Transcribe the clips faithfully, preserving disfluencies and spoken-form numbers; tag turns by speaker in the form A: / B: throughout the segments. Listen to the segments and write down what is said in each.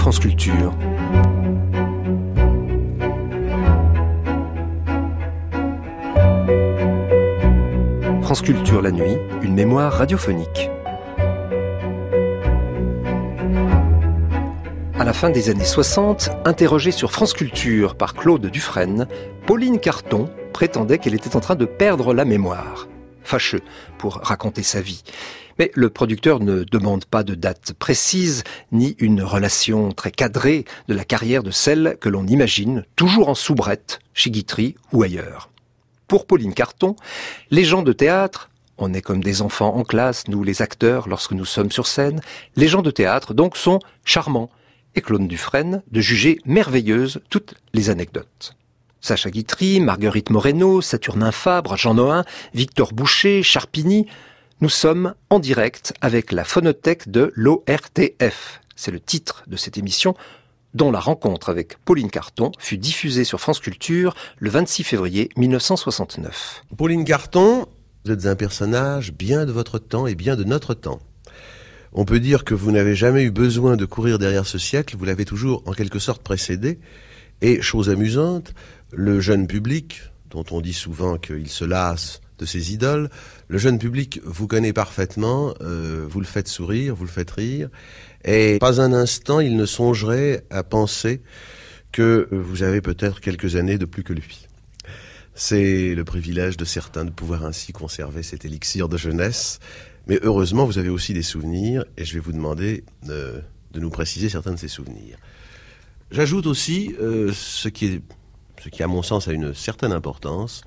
A: France Culture. France Culture la nuit, une mémoire radiophonique. À la fin des années soixante, interrogée sur France Culture par Claude Dufresne, Pauline Carton prétendait qu'elle était en train de perdre la mémoire. Fâcheux pour raconter sa vie. Mais le producteur ne demande pas de date précise, ni une relation très cadrée de la carrière de celle que l'on imagine toujours en soubrette, chez Guitry ou ailleurs. Pour Pauline Carton, les gens de théâtre, on est comme des enfants en classe, nous les acteurs, lorsque nous sommes sur scène, les gens de théâtre donc sont charmants, et Claude Dufresne de juger merveilleuses toutes les anecdotes. Sacha Guitry, Marguerite Moreno, Saturnin Fabre, Jean Nohain, Victor Boucher, Charpigny, nous sommes en direct avec la phonothèque de l'O R T F. C'est le titre de cette émission, dont la rencontre avec Pauline Carton fut diffusée sur France Culture le vingt-six février mille neuf cent soixante-neuf.
B: Pauline Carton, vous êtes un personnage bien de votre temps et bien de notre temps. On peut dire que vous n'avez jamais eu besoin de courir derrière ce siècle, vous l'avez toujours en quelque sorte précédé. Et, chose amusante, le jeune public, dont on dit souvent qu'il se lasse de ses idoles, le jeune public vous connaît parfaitement, euh, vous le faites sourire, vous le faites rire, et pas un instant il ne songerait à penser que vous avez peut-être quelques années de plus que lui. C'est le privilège de certains de pouvoir ainsi conserver cet élixir de jeunesse, mais heureusement vous avez aussi des souvenirs, et je vais vous demander euh, de nous préciser certains de ces souvenirs. J'ajoute aussi euh, ce qui est, ce qui à mon sens a une certaine importance,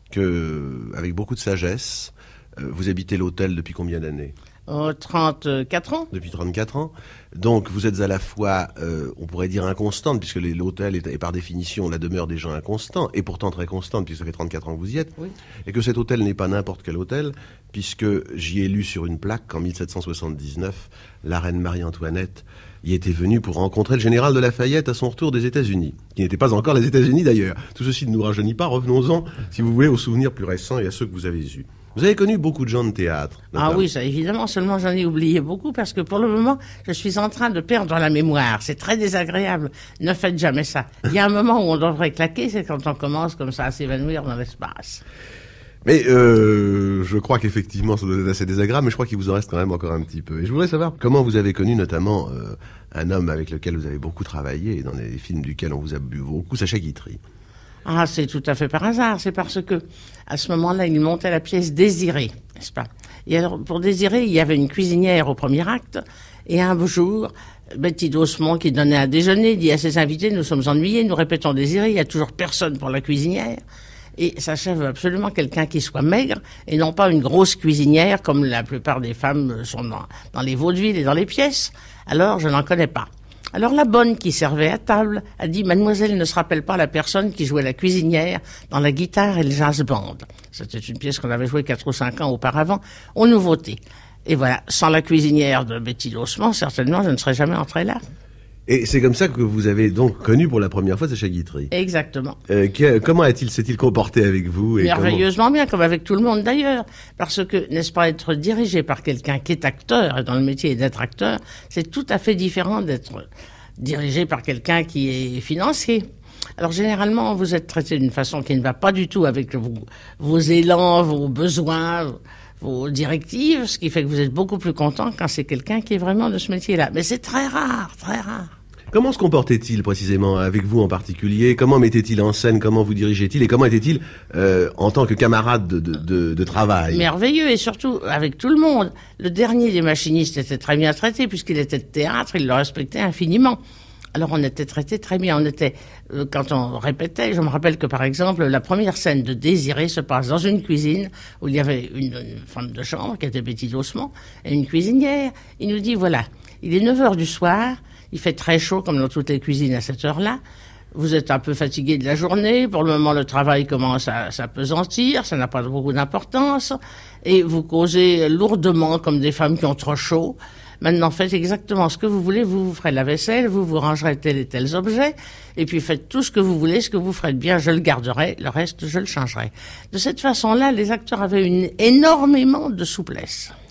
B: que, avec beaucoup de sagesse, euh, vous habitez l'hôtel depuis combien d'années ?
C: Oh, trente-quatre ans.
B: Depuis trente-quatre ans. Donc vous êtes à la fois, euh, on pourrait dire inconstante, puisque les, l'hôtel est, est par définition la demeure des gens inconstants, et pourtant très constante, puisque ça fait trente-quatre ans que vous y êtes, oui. Et que cet hôtel n'est pas n'importe quel hôtel, puisque j'y ai lu sur une plaque qu'en mille sept cent soixante-dix-neuf, la reine Marie-Antoinette y était venue pour rencontrer le général de Lafayette à son retour des États-Unis, qui n'étaient pas encore les États-Unis d'ailleurs. Tout ceci ne nous rajeunit pas, revenons-en, si vous voulez, aux souvenirs plus récents et à ceux que vous avez eus. Vous avez connu beaucoup de gens de théâtre. Notamment.
C: Ah oui, ça évidemment, seulement j'en ai oublié beaucoup parce que pour le moment, je suis en train de perdre la mémoire. C'est très désagréable. Ne faites jamais ça. Il y a un moment où on devrait claquer, c'est quand on commence comme ça à s'évanouir dans l'espace.
B: Mais euh, je crois qu'effectivement, ça doit être assez désagréable, mais je crois qu'il vous en reste quand même encore un petit peu. Et je voudrais savoir comment vous avez connu notamment euh, un homme avec lequel vous avez beaucoup travaillé, et dans les films duquel on vous a bu beaucoup, Sacha Guitry.
C: Ah, c'est tout à fait par hasard. C'est parce que, à ce moment-là, il montait la pièce Désirée, n'est-ce pas? Et alors, pour Désirée, il y avait une cuisinière au premier acte. Et un beau jour, Betty Dossemont, qui donnait à déjeuner, dit à ses invités, nous sommes ennuyés, nous répétons Désirée, il y a toujours personne pour la cuisinière. Et Sacha veut absolument quelqu'un qui soit maigre et non pas une grosse cuisinière comme la plupart des femmes sont dans, dans les vaudevilles et dans les pièces. Alors, je n'en connais pas. Alors la bonne qui servait à table a dit « Mademoiselle ne se rappelle pas la personne qui jouait la cuisinière dans La guitare et le jazz band ». C'était une pièce qu'on avait jouée quatre ou cinq ans auparavant, aux nouveautés. Et voilà, sans la cuisinière de Betty Dossemont, certainement, je ne serais jamais entrée là.
B: Et c'est comme ça que vous avez donc connu pour la première fois Sacha Guitry.
C: Exactement.
B: Euh, que, comment a-t-il, s'est-il comporté avec vous et
C: Merveilleusement comment... bien, comme avec tout le monde d'ailleurs. Parce que, n'est-ce pas, être dirigé par quelqu'un qui est acteur, et dans le métier d'être acteur, c'est tout à fait différent d'être dirigé par quelqu'un qui est financier. Alors généralement, vous êtes traité d'une façon qui ne va pas du tout avec vos, vos élans, vos besoins, vos directives, ce qui fait que vous êtes beaucoup plus content quand c'est quelqu'un qui est vraiment de ce métier-là. Mais c'est très rare, très rare.
B: Comment se comportait-il précisément avec vous en particulier? Comment mettait-il en scène? Comment vous dirigeait-il? Et comment était-il euh, en tant que camarade de, de, de, de travail?
C: Merveilleux, et surtout avec tout le monde. Le dernier des machinistes était très bien traité puisqu'il était de théâtre, il le respectait infiniment. Alors on était traités très bien. On était, euh, quand on répétait, je me rappelle que par exemple, la première scène de Désirée se passe dans une cuisine où il y avait une, une femme de chambre qui était Betty Dossemont et une cuisinière. Il nous dit, voilà, il est neuf heures du soir, il fait très chaud comme dans toutes les cuisines à cette heure-là. Vous êtes un peu fatigué de la journée. Pour le moment, le travail commence à s'apesantir. Ça n'a pas beaucoup d'importance. Et vous causez lourdement comme des femmes qui ont trop chaud. Maintenant, faites exactement ce que vous voulez. Vous, vous ferez la vaisselle, vous vous rangerez tel et tel objet. Et puis faites tout ce que vous voulez. Ce que vous ferez de bien, je le garderai. Le reste, je le changerai. De cette façon-là, les acteurs avaient une, énormément de souplesse.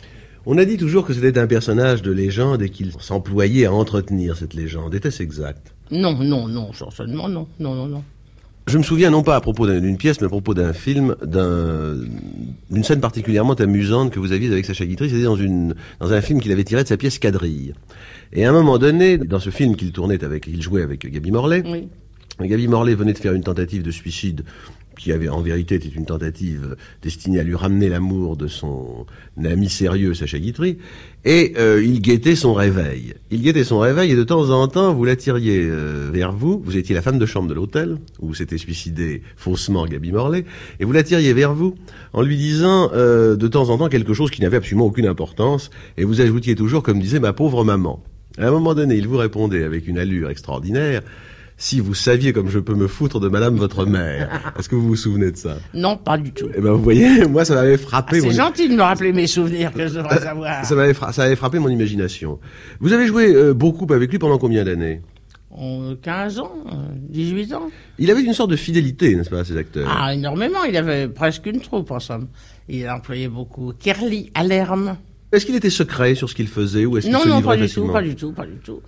B: On a dit toujours que c'était un personnage de légende et qu'il s'employait à entretenir cette légende. Était-ce exact?
C: Non, non, non, certainement non, non, non, non.
B: Je me souviens, non pas à propos d'une pièce, mais à propos d'un film, d'un, d'une scène particulièrement amusante que vous aviez avec Sacha Guitry. C'était dans, une, dans un film qu'il avait tiré de sa pièce Quadrille. Et à un moment donné, dans ce film qu'il tournait avec, il jouait avec Gaby Morlet,
C: oui.
B: Gaby Morlet venait de faire une tentative de suicide qui avait en vérité était une tentative destinée à lui ramener l'amour de son ami sérieux Sacha Guitry, et euh, il guettait son réveil. Il guettait son réveil et de temps en temps vous l'attiriez euh, vers vous, vous étiez la femme de chambre de l'hôtel, où s'était suicidé faussement Gaby Morlet, et vous l'attiriez vers vous en lui disant euh, de temps en temps quelque chose qui n'avait absolument aucune importance, et vous ajoutiez toujours, comme disait ma pauvre maman. À un moment donné, il vous répondait avec une allure extraordinaire: si vous saviez comme je peux me foutre de madame votre mère. Est-ce que vous vous souvenez de ça?
C: Non, pas du tout.
B: Eh ben, vous voyez, moi, ça m'avait frappé.
C: Ah, c'est
B: mon...
C: gentil de me rappeler mes souvenirs que je devrais savoir.
B: Ça m'avait, fra... ça avait frappé mon imagination. Vous avez joué euh, beaucoup avec lui pendant combien d'années?
C: quinze ans, dix-huit ans.
B: Il avait une sorte de fidélité, n'est-ce pas, à ses acteurs?
C: Ah, énormément. Il avait presque une troupe, en somme. Il employait beaucoup Kerli, Alerme.
B: Est-ce qu'il était secret sur ce qu'il faisait, ou est-ce qu'il
C: non,
B: se
C: non,
B: livrait
C: pas du
B: facilement?
C: tout, pas du tout, pas du tout.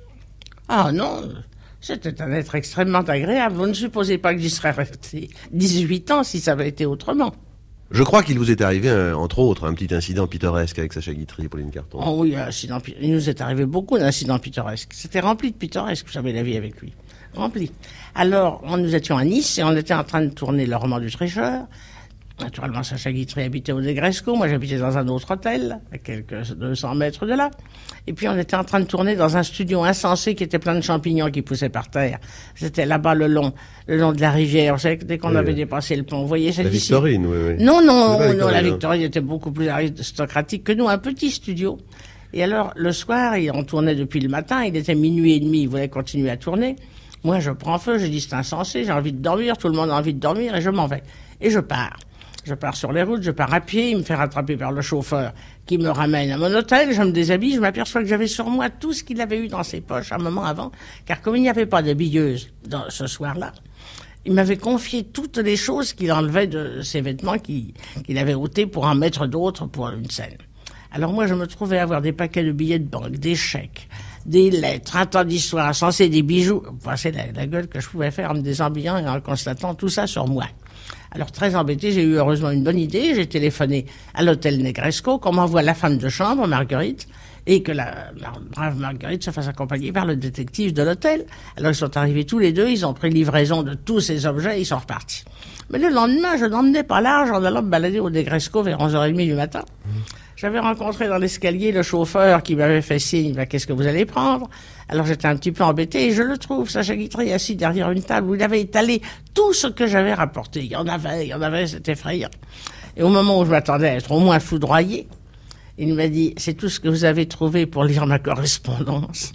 C: Ah non, c'était un être extrêmement agréable. Vous ne supposez pas que j'y serais resté dix-huit ans si ça avait été autrement.
B: Je crois qu'il vous est arrivé, un, entre autres, un petit incident pittoresque avec Sacha Guitry et Pauline Carton.
C: Oh oui, un incident, il nous est arrivé beaucoup d'incidents pittoresques. C'était rempli de pittoresques, vous savez, la vie avec lui. Rempli. Alors, nous étions à Nice et on était en train de tourner Le Roman du Tricheur. Naturellement, Sacha Guitry habitait au Negresco. Moi, j'habitais dans un autre hôtel, à quelques deux cents mètres de là. Et puis, on était en train de tourner dans un studio insensé qui était plein de champignons qui poussaient par terre. C'était là-bas, le long, le long de la rivière. Vous savez, dès qu'on oui, avait oui. dépassé le pont, vous voyez, c'est
B: la
C: d'ici.
B: Victorine, oui, oui.
C: Non, non, non, non, la Victorine était beaucoup plus aristocratique que nous, un petit studio. Et alors, le soir, on tournait depuis le matin, il était minuit et demi, il voulait continuer à tourner. Moi, je prends feu, j'ai dit, c'est insensé, j'ai envie de dormir, tout le monde a envie de dormir, et je m'en vais. Et je pars. Je pars sur les routes, je pars à pied, il me fait rattraper par le chauffeur qui me ramène à mon hôtel, je me déshabille, je m'aperçois que j'avais sur moi tout ce qu'il avait eu dans ses poches un moment avant, car comme il n'y avait pas de billeuse dans, ce soir-là, il m'avait confié toutes les choses qu'il enlevait de ses vêtements qu'il, qu'il avait ôtés pour en mettre d'autres pour une scène. Alors moi, je me trouvais avoir des paquets de billets de banque, des chèques, des lettres, un tas d'histoires insensées, des bijoux. Enfin, c'est la, la gueule que je pouvais faire en me déshabillant et en constatant tout ça sur moi. Alors, très embêté, j'ai eu heureusement une bonne idée. J'ai téléphoné à l'hôtel Negresco qu'on m'envoie la femme de chambre, Marguerite, et que la, la brave Marguerite se fasse accompagner par le détective de l'hôtel. Alors, ils sont arrivés tous les deux, ils ont pris livraison de tous ces objets et ils sont repartis. Mais le lendemain, je n'emmenais pas large en allant me balader au Negresco vers onze heures trente du matin. J'avais rencontré dans l'escalier le chauffeur qui m'avait fait signe, bah, qu'est-ce que vous allez prendre? Alors j'étais un petit peu embêté et je le trouve, Sacha Guitry, assis derrière une table où il avait étalé tout ce que j'avais rapporté. Il y en avait, il y en avait, c'était effrayant. Et au moment où je m'attendais à être au moins foudroyé, il m'a dit, c'est tout ce que vous avez trouvé pour lire ma correspondance.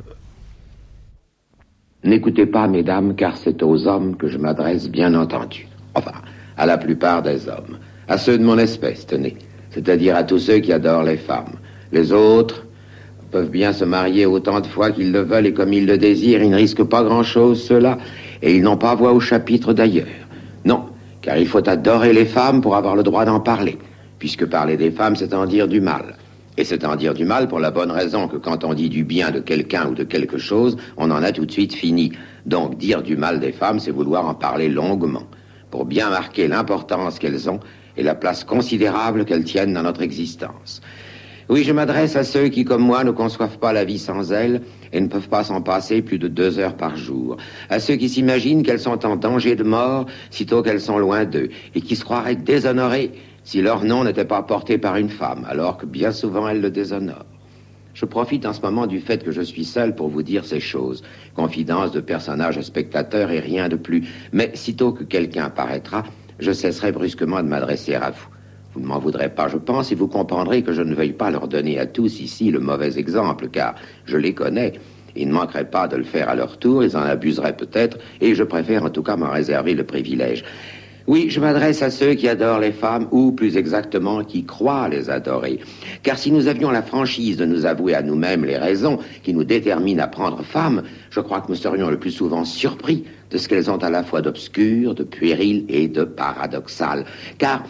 D: N'écoutez pas, mesdames, car c'est aux hommes que je m'adresse, bien entendu. Enfin, à la plupart des hommes. À ceux de mon espèce, tenez. C'est-à-dire à tous ceux qui adorent les femmes. Les autres peuvent bien se marier autant de fois qu'ils le veulent et comme ils le désirent, ils ne risquent pas grand-chose, ceux-là, et ils n'ont pas voix au chapitre d'ailleurs. Non, car il faut adorer les femmes pour avoir le droit d'en parler, puisque parler des femmes, c'est en dire du mal. Et c'est en dire du mal pour la bonne raison que quand on dit du bien de quelqu'un ou de quelque chose, on en a tout de suite fini. Donc dire du mal des femmes, c'est vouloir en parler longuement, pour bien marquer l'importance qu'elles ont et la place considérable qu'elles tiennent dans notre existence. Oui, je m'adresse à ceux qui, comme moi, ne conçoivent pas la vie sans elles et ne peuvent pas s'en passer plus de deux heures par jour. À ceux qui s'imaginent qu'elles sont en danger de mort sitôt qu'elles sont loin d'eux et qui se croiraient déshonorées si leur nom n'était pas porté par une femme, alors que bien souvent elles le déshonorent. Je profite en ce moment du fait que je suis seul pour vous dire ces choses. Confidence de personnage spectateur et rien de plus. Mais sitôt que quelqu'un paraîtra, je cesserai brusquement de m'adresser à vous. Vous ne m'en voudrez pas, je pense, et vous comprendrez que je ne veuille pas leur donner à tous ici le mauvais exemple, car je les connais. Ils ne manqueraient pas de le faire à leur tour, ils en abuseraient peut-être, et je préfère en tout cas m'en réserver le privilège. Oui, je m'adresse à ceux qui adorent les femmes, ou plus exactement, qui croient les adorer. Car si nous avions la franchise de nous avouer à nous-mêmes les raisons qui nous déterminent à prendre femme, je crois que nous serions le plus souvent surpris de ce qu'elles ont à la fois d'obscur, de puéril et de paradoxal. Car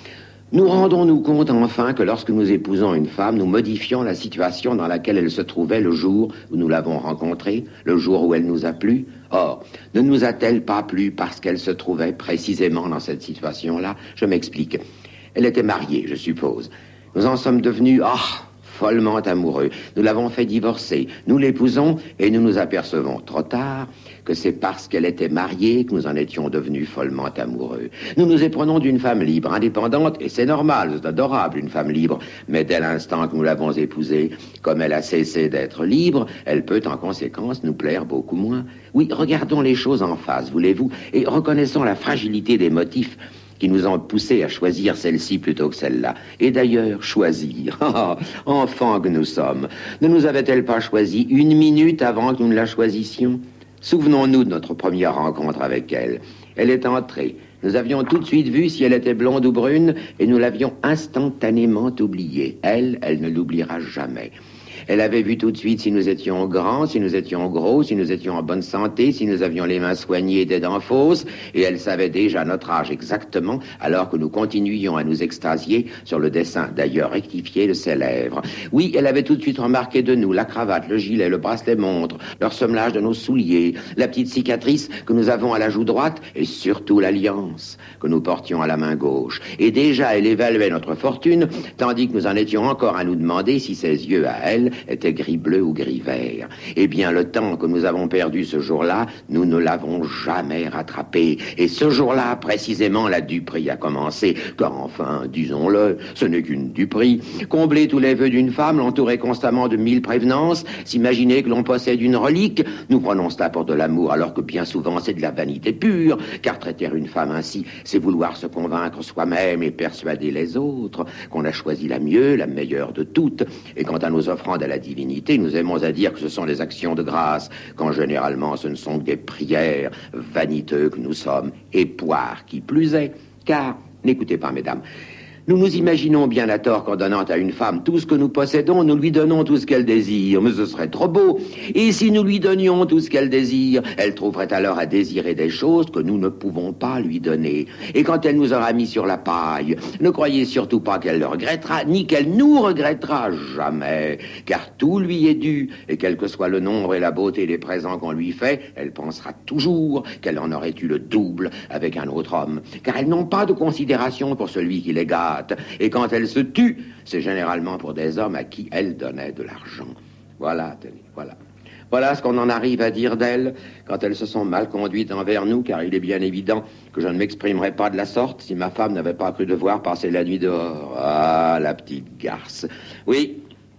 D: Nous rendons-nous compte enfin que lorsque nous épousons une femme, nous modifions la situation dans laquelle elle se trouvait le jour où nous l'avons rencontrée, le jour où elle nous a plu? Or, ne nous a-t-elle pas plu parce qu'elle se trouvait précisément dans cette situation-là? Je m'explique. Elle était mariée, je suppose. Nous en sommes devenus, ah, oh, follement amoureux. Nous l'avons fait divorcer. Nous l'épousons et nous nous apercevons trop tard que c'est parce qu'elle était mariée que nous en étions devenus follement amoureux. Nous nous éprenons d'une femme libre, indépendante, et c'est normal, c'est adorable, une femme libre. Mais dès l'instant que nous l'avons épousée, comme elle a cessé d'être libre, elle peut en conséquence nous plaire beaucoup moins. Oui, regardons les choses en face, voulez-vous, et reconnaissons la fragilité des motifs qui nous ont poussés à choisir celle-ci plutôt que celle-là. Et d'ailleurs, choisir, enfants que nous sommes, ne nous avait-elle pas choisi une minute avant que nous ne la choisissions? Souvenons-nous de notre première rencontre avec elle. Elle est entrée. Nous avions tout de suite vu si elle était blonde ou brune, et nous l'avions instantanément oubliée. Elle, elle ne l'oubliera jamais. Elle avait vu tout de suite si nous étions grands, si nous étions gros, si nous étions en bonne santé, si nous avions les mains soignées et des dents fausses, et elle savait déjà notre âge exactement, alors que nous continuions à nous extasier sur le dessin, d'ailleurs rectifié, de ses lèvres. Oui, elle avait tout de suite remarqué de nous la cravate, le gilet, le bracelet montre, leur semblage de nos souliers, la petite cicatrice que nous avons à la joue droite, et surtout l'alliance que nous portions à la main gauche. Et déjà, elle évaluait notre fortune, tandis que nous en étions encore à nous demander si ses yeux à elle était gris-bleu ou gris-vert. Eh bien, le temps que nous avons perdu ce jour-là, nous ne l'avons jamais rattrapé. Et ce jour-là, précisément, la duperie a commencé. Car enfin, disons-le, ce n'est qu'une duperie. Combler tous les vœux d'une femme, l'entourer constamment de mille prévenances, s'imaginer que l'on possède une relique, nous prenons cela pour de l'amour, alors que bien souvent c'est de la vanité pure. Car traiter une femme ainsi, c'est vouloir se convaincre soi-même et persuader les autres qu'on a choisi la mieux, la meilleure de toutes. Et quant à nos offrandes à la divinité, nous aimons à dire que ce sont des actions de grâce, quand généralement ce ne sont que des prières, vaniteux que nous sommes, et poires qui plus est. Car, n'écoutez pas, mesdames, nous nous imaginons bien à tort qu'en donnant à une femme tout ce que nous possédons, nous lui donnons tout ce qu'elle désire. Mais ce serait trop beau. Et si nous lui donnions tout ce qu'elle désire, elle trouverait alors à désirer des choses que nous ne pouvons pas lui donner. Et quand elle nous aura mis sur la paille, ne croyez surtout pas qu'elle le regrettera, ni qu'elle nous regrettera, jamais. Car tout lui est dû, et quel que soit le nombre et la beauté des présents qu'on lui fait, elle pensera toujours qu'elle en aurait eu le double avec un autre homme. Car elles n'ont pas de considération pour celui qui les gâte. Et quand elle se tue, c'est généralement pour des hommes à qui elle donnait de l'argent. Voilà, tenez, voilà. Voilà ce qu'on en arrive à dire d'elles quand elles se sont mal conduites envers nous, car il est bien évident que je ne m'exprimerais pas de la sorte si ma femme n'avait pas cru devoir passer la nuit dehors. Ah, la petite garce. Oui,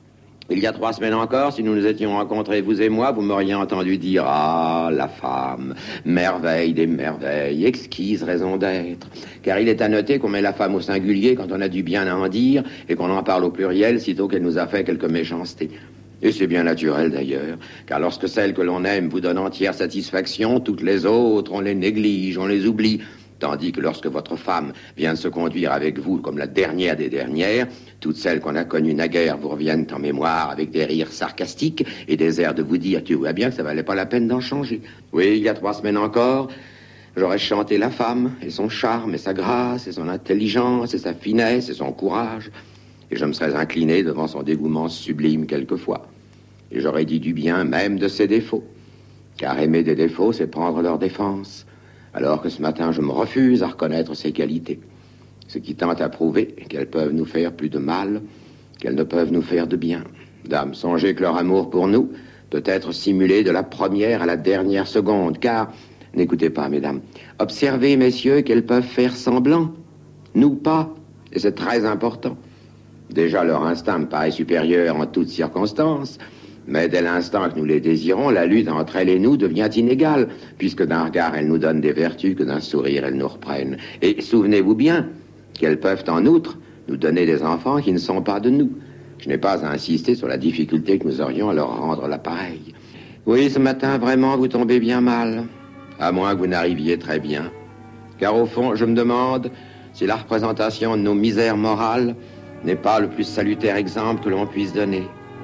D: il y a trois semaines encore, si nous nous étions rencontrés, vous et moi, vous m'auriez entendu dire « Ah, la femme, merveille des merveilles, exquise raison d'être ». Car il est à noter qu'on met la femme au singulier quand on a du bien à en dire et qu'on en parle au pluriel sitôt qu'elle nous a fait quelque méchanceté. Et c'est bien naturel d'ailleurs, car lorsque celle que l'on aime vous donne entière satisfaction, toutes les autres, on les néglige, on les oublie. Tandis que lorsque votre femme vient de se conduire avec vous comme la dernière des dernières, toutes celles qu'on a connues naguère vous reviennent en mémoire avec des rires sarcastiques et des airs de vous dire « Tu vois bien que ça valait pas la peine d'en changer ». Oui, il y a trois semaines encore, j'aurais chanté la femme et son charme et sa grâce et son intelligence et sa finesse et son courage. Et je me serais incliné devant son dévouement sublime quelquefois. Et j'aurais dit du bien même de ses défauts. Car aimer des défauts, c'est prendre leur défense. Alors que ce matin, je me refuse à reconnaître ses qualités. Ce qui tente à prouver qu'elles peuvent nous faire plus de mal qu'elles ne peuvent nous faire de bien. Dame, songez que leur amour pour nous peut être simulé de la première à la dernière seconde. Car, n'écoutez pas, mesdames, observez, messieurs, qu'elles peuvent faire semblant. Nous pas. Et c'est très important. Déjà, leur instinct me paraît supérieur en toutes circonstances. Mais dès l'instant que nous les désirons, la lutte entre elles et nous devient inégale, puisque d'un regard elles nous donnent des vertus, que d'un sourire elles nous reprennent. Et souvenez-vous bien qu'elles peuvent en outre nous donner des enfants qui ne sont pas de nous. Je n'ai pas à insister sur la difficulté que nous aurions à leur rendre l'appareil. Oui, ce matin, vraiment, vous tombez bien mal, à moins que vous n'arriviez très bien. Car au fond, je me demande si la représentation de nos misères morales n'est pas le plus salutaire exemple que l'on puisse donner.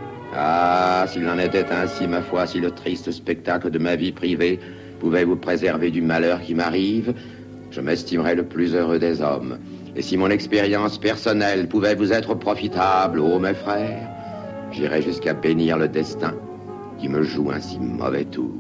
D: Ah, s'il en était ainsi, ma foi, si le triste spectacle de ma vie privée pouvait vous préserver du malheur qui m'arrive, je m'estimerais le plus heureux des hommes. Et si mon expérience personnelle pouvait vous être profitable, ô mes frères, j'irais jusqu'à bénir le destin qui me joue un si mauvais tour.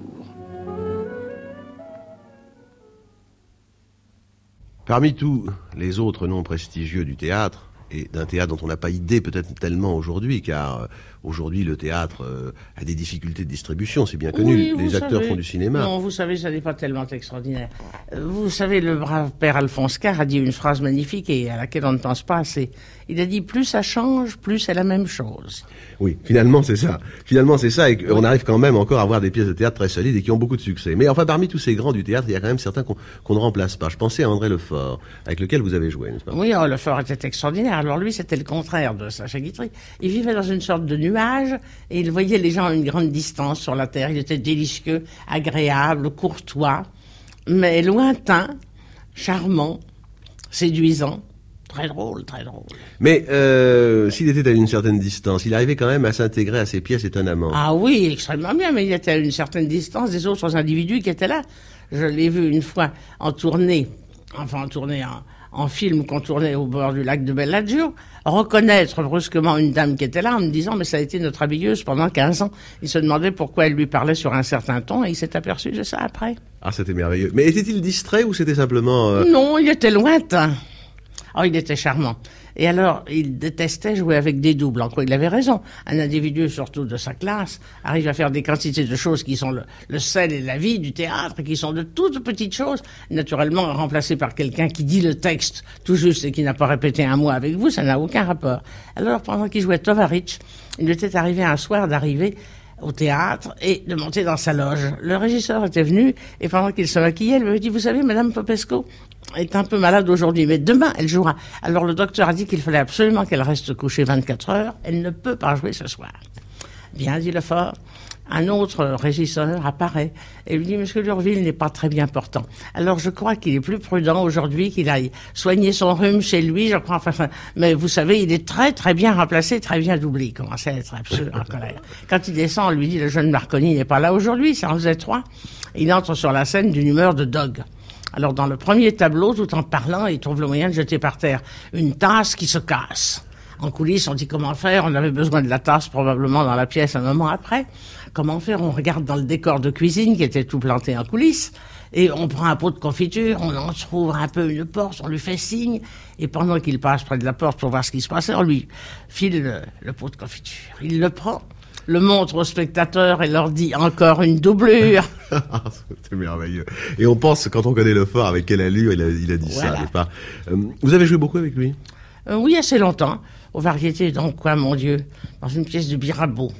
B: Parmi tous les autres noms prestigieux du théâtre, et d'un théâtre dont on n'a pas idée peut-être tellement aujourd'hui, car euh, aujourd'hui le théâtre euh, a des difficultés de distribution, c'est bien connu,
C: Oui,
B: les acteurs
C: savez,
B: font du cinéma.
C: Non, vous savez, ça n'est pas tellement extraordinaire. Euh, Vous savez, le brave père Alphonse Carr a dit une phrase magnifique et à laquelle on ne pense pas assez. Il a dit, plus ça change, plus c'est la même chose.
B: Oui, finalement c'est ça. Finalement c'est ça, et oui. On arrive quand même encore à avoir des pièces de théâtre très solides et qui ont beaucoup de succès. Mais enfin, parmi tous ces grands du théâtre, il y a quand même certains qu'on qu'on ne remplace pas. Je pensais à André Lefort, avec lequel vous avez joué, n'est-ce pas?
C: Oui, oh, Lefort était extraordinaire. Alors lui, c'était le contraire de Sacha Guitry. Il vivait dans une sorte de nuage et il voyait les gens à une grande distance sur la terre. Il était délicieux, agréable, courtois, mais lointain, charmant, séduisant. Très drôle, très drôle.
B: Mais euh, s'il était à une certaine distance, il arrivait quand même à s'intégrer à ces pièces étonnamment.
C: Ah oui, extrêmement bien, mais il était à une certaine distance des autres individus qui étaient là. Je l'ai vu une fois en tournée, enfin en tournée, en, en film qu'on tournait au bord du lac de Bellagio, reconnaître brusquement une dame qui était là en me disant « mais ça a été notre habilleuse pendant quinze ans ». Il se demandait pourquoi elle lui parlait sur un certain ton et il s'est aperçu de ça après.
B: Ah, c'était merveilleux. Mais était-il distrait ou c'était simplement... Euh...
C: Non, il était lointain. Oh, il était charmant. Et alors, il détestait jouer avec des doubles. En quoi il avait raison. Un individu, surtout de sa classe, arrive à faire des quantités de choses qui sont le, le sel et la vie du théâtre, qui sont de toutes petites choses, naturellement remplacées par quelqu'un qui dit le texte tout juste et qui n'a pas répété un mot avec vous, ça n'a aucun rapport. Alors, pendant qu'il jouait Tovarich, il lui était arrivé un soir d'arriver au théâtre et de monter dans sa loge. Le régisseur était venu et pendant qu'il se maquillait, il lui avait dit « Vous savez, Madame Popesco est un peu malade aujourd'hui, mais demain, elle jouera. » Alors le docteur a dit qu'il fallait absolument qu'elle reste couchée vingt-quatre heures. Elle ne peut pas jouer ce soir. Bien, dit Lefort. Un autre régisseur apparaît et lui dit « Monsieur Lurville n'est pas très bien portant. Alors je crois qu'il est plus prudent aujourd'hui qu'il aille soigner son rhume chez lui. Je crois, enfin, mais vous savez, il est très très bien remplacé, très bien doublé. » Il commençait à être absolument en colère. Quand il descend, on lui dit « Le jeune Marconi n'est pas là aujourd'hui, ça en faisait trois. » Il entre sur la scène d'une humeur de dogue. Alors dans le premier tableau, tout en parlant, il trouve le moyen de jeter par terre une tasse qui se casse. En coulisses, on dit comment faire, on avait besoin de la tasse probablement dans la pièce un moment après. Comment faire? On regarde dans le décor de cuisine qui était tout planté en coulisses et on prend un pot de confiture, on en trouve un peu une porte, on lui fait signe et pendant qu'il passe près de la porte pour voir ce qui se passait, on lui file le, le pot de confiture. Il le prend, le montre aux spectateurs et leur dit encore une doublure.
B: C'est merveilleux. Et on pense, quand on connaît Lefort, avec quelle allure il a, il a dit
C: Voilà.
B: ça, n'est-ce pas? euh, Vous avez joué beaucoup avec lui?
C: euh, Oui, assez longtemps. Aux Variétés, donc quoi, mon Dieu, dans une pièce de Mirabeau.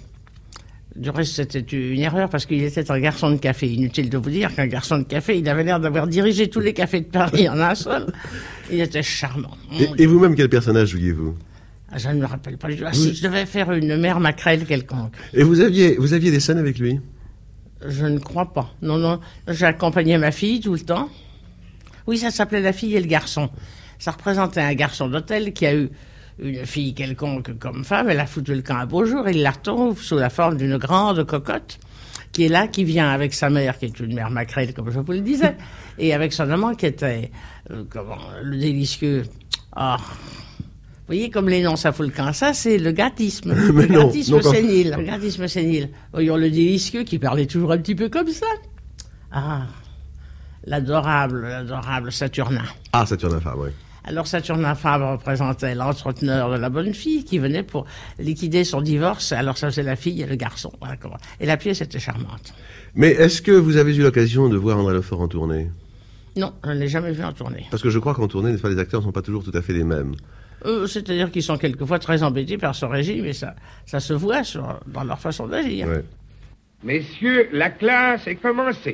C: Du reste, c'était une erreur parce qu'il était un garçon de café. Inutile de vous dire qu'un garçon de café, il avait l'air d'avoir dirigé tous les cafés de Paris en un seul. Il était charmant.
B: Et, et vous-même, quel personnage jouiez-vous?
C: Ah, je ne me rappelle pas du tout. Ah, si, je devais faire une mère maquerelle quelconque.
B: Et vous aviez, vous aviez des scènes avec lui?
C: Je ne crois pas. Non, non, j'ai accompagné ma fille tout le temps. Oui, ça s'appelait La fille et le garçon. Ça représentait un garçon d'hôtel qui a eu une fille quelconque comme femme, elle a foutu le camp un beau jour, et il la retrouve sous la forme d'une grande cocotte, qui est là, qui vient avec sa mère, qui est une mère maquerelle, comme je vous le disais, et avec son amant qui était, euh, comment, le délicieux, ah, vous voyez, comme les noms, ça fout le camp, ça c'est le gâtisme,
B: Mais
C: le
B: non,
C: gâtisme
B: non, quand-
C: sénile, le gâtisme sénile. Voyons le délicieux qui parlait toujours un petit peu comme ça. Ah, l'adorable, l'adorable Saturnin.
B: Ah, Saturnin Fabre, oui.
C: Alors Saturnin Fabre représentait l'entreteneur de la bonne fille qui venait pour liquider son divorce. Alors ça faisait la fille et le garçon. Voilà comment. Et la pièce était charmante.
B: Mais est-ce que vous avez eu l'occasion de voir André Lefort en tournée?
C: Non, je ne l'ai jamais vu en tournée.
B: Parce que je crois qu'en tournée, n'est-ce pas, les acteurs ne sont pas toujours tout à fait les mêmes.
C: Euh, C'est-à-dire qu'ils sont quelquefois très embêtés par ce régime et ça, ça se voit sur, dans leur façon d'agir.
B: Ouais.
E: Messieurs, la classe est commencée.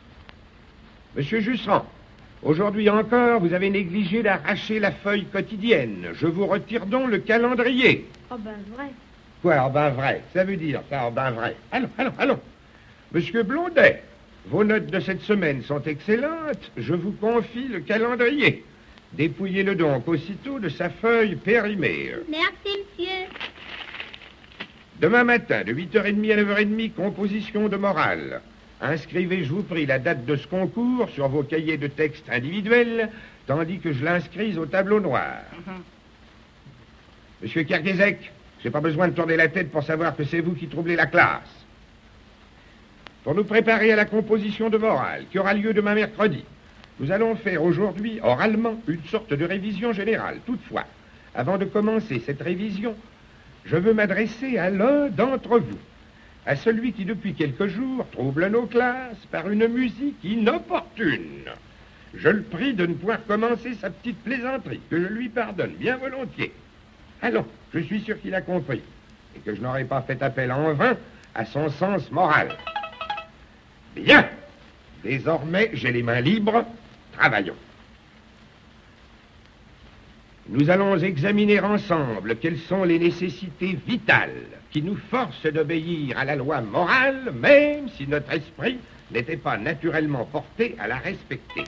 E: Monsieur Jusserand, aujourd'hui encore, vous avez négligé d'arracher la feuille quotidienne. Je vous retire donc le calendrier.
F: Oh ben vrai.
E: Quoi, oh ben vrai? Ça veut dire ça, oh ben vrai. Allons, allons, allons. Monsieur Blondet, vos notes de cette semaine sont excellentes. Je vous confie le calendrier. Dépouillez-le donc aussitôt de sa feuille périmée.
F: Merci, monsieur.
E: Demain matin, de huit heures trente à neuf heures trente, composition de morale. inscrivez, je vous prie, la date de ce concours sur vos cahiers de texte individuels, tandis que je l'inscrise au tableau noir. Mm-hmm. Monsieur Kerkezek, j'ai pas besoin de tourner la tête pour savoir que c'est vous qui troublez la classe. Pour nous préparer à la composition de morale, qui aura lieu demain mercredi, nous allons faire aujourd'hui, oralement, une sorte de révision générale. Toutefois, avant de commencer cette révision, je veux m'adresser à l'un d'entre vous, à celui qui, depuis quelques jours, trouble nos classes par une musique inopportune. Je le prie de ne point commencer sa petite plaisanterie, que je lui pardonne bien volontiers. Allons, je suis sûr qu'il a compris, et que je n'aurai pas fait appel en vain à son sens moral. Bien. Désormais, j'ai les mains libres. Travaillons. Nous allons examiner ensemble quelles sont les nécessités vitales qui nous forcent d'obéir à la loi morale, même si notre esprit n'était pas naturellement porté à la respecter.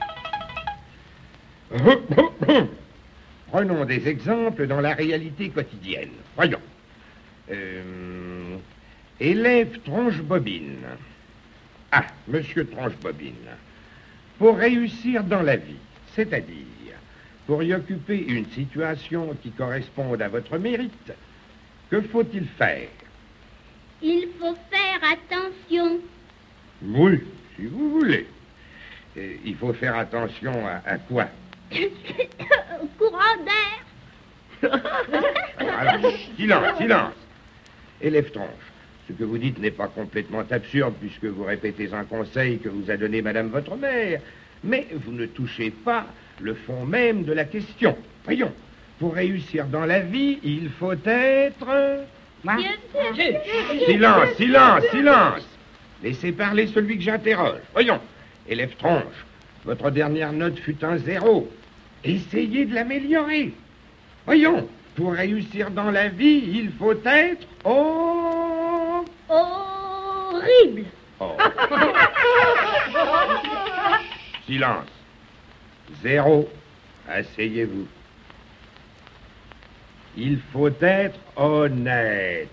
E: Prenons des exemples dans la réalité quotidienne. Voyons. Euh, élève Tronche-Bobine. Ah, monsieur Tronche-Bobine. Pour réussir dans la vie, c'est-à-dire pour y occuper une situation qui corresponde à votre mérite, que faut-il faire?
F: Il faut faire attention.
E: Oui, si vous voulez. Et il faut faire attention à, à quoi?
F: Au courant d'air.
E: Alors, silence, silence. Élève Tronche, ce que vous dites n'est pas complètement absurde puisque vous répétez un conseil que vous a donné madame votre mère, mais vous ne touchez pas le fond même de la question. Voyons, pour réussir dans la vie, il faut être... Silence, silence, silence. Laissez parler celui que j'interroge. Voyons, élève Tronche, votre dernière note fut un zéro. Essayez de l'améliorer. Voyons, pour réussir dans la vie, il faut être... Oh...
F: Horrible.
E: Oh. Silence. Zéro. Asseyez-vous. Il faut être honnête.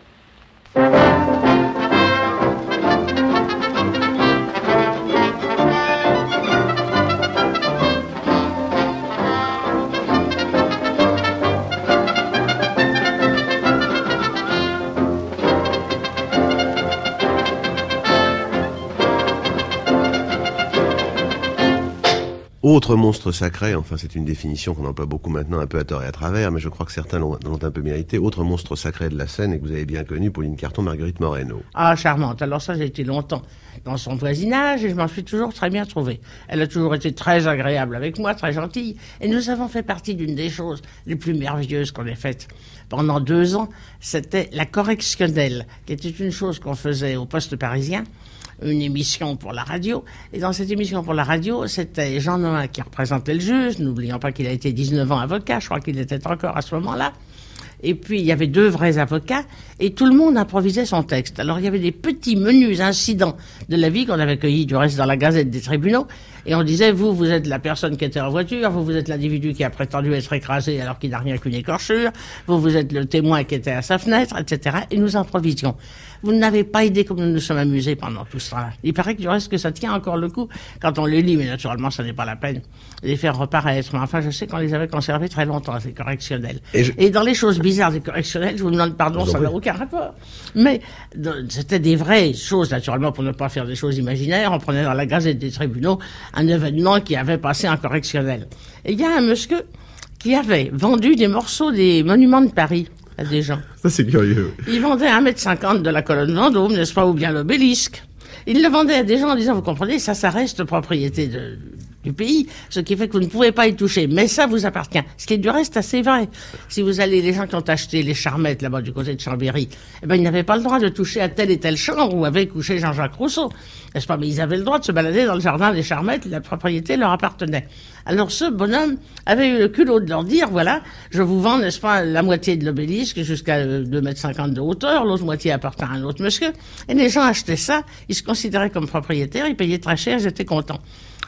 B: Autre monstre sacré, enfin c'est une définition qu'on emploie beaucoup maintenant, un peu à tort et à travers, mais je crois que certains l'ont, l'ont un peu mérité. Autre monstre sacré de la scène et que vous avez bien connu, Pauline Carton, Marguerite Moreno.
C: Ah, charmante. Alors ça, j'ai été longtemps dans son voisinage et je m'en suis toujours très bien trouvée. Elle a toujours été très agréable avec moi, très gentille. Et nous avons fait partie d'une des choses les plus merveilleuses qu'on ait faites. Pendant deux ans, c'était la correctionnelle, qui était une chose qu'on faisait au Poste parisien, une émission pour la radio. Et dans cette émission pour la radio, c'était Jean Noin qui représentait le juge. N'oublions pas qu'il a été dix-neuf ans avocat. Je crois qu'il était encore à ce moment-là. Et puis, il y avait deux vrais avocats et tout le monde improvisait son texte. Alors, il y avait des petits menus incidents de la vie qu'on avait cueillis du reste dans la Gazette des tribunaux. Et on disait, vous, vous êtes la personne qui était en voiture, vous, vous êtes l'individu qui a prétendu être écrasé alors qu'il n'a rien qu'une écorchure, vous, vous êtes le témoin qui était à sa fenêtre, et cetera. Et nous improvisions. Vous n'avez pas idée comme nous nous sommes amusés pendant tout ce temps-là. Il paraît que du reste que ça tient encore le coup quand on les lit, mais naturellement, ça n'est pas la peine de les faire reparaître. Mais enfin, je sais qu'on les avait conservés très longtemps, ces correctionnels. Et, je... Et dans les choses bizarres des correctionnels, je vous demande pardon, ça n'a aucun rapport. Mais de, c'était des vraies choses, naturellement, pour ne pas faire des choses imaginaires. On prenait dans la Gazette des tribunaux un événement qui avait passé en correctionnel. Et il y a un monsieur qui avait vendu des morceaux des monuments de Paris à des gens.
B: Ça, c'est curieux.
C: Il vendait un mètre cinquante de la colonne Vendôme, n'est-ce pas, ou bien l'obélisque. Il le vendait à des gens en disant, vous comprenez, ça, ça reste propriété de, du pays, ce qui fait que vous ne pouvez pas y toucher. Mais ça vous appartient. Ce qui est du reste assez vrai. Si vous allez, les gens qui ont acheté les Charmettes, là-bas, du côté de Chambéry, eh ben, ils n'avaient pas le droit de toucher à telle et telle chambre où avait couché Jean-Jacques Rousseau. N'est-ce pas? Mais ils avaient le droit de se balader dans le jardin des Charmettes, la propriété leur appartenait. Alors ce bonhomme avait eu le culot de leur dire, voilà, je vous vends, n'est-ce pas, la moitié de l'obélisque jusqu'à deux mètres cinquante de hauteur, l'autre moitié appartient à un autre monsieur. Et les gens achetaient ça, ils se considéraient comme propriétaires, ils payaient très cher, ils étaient contents.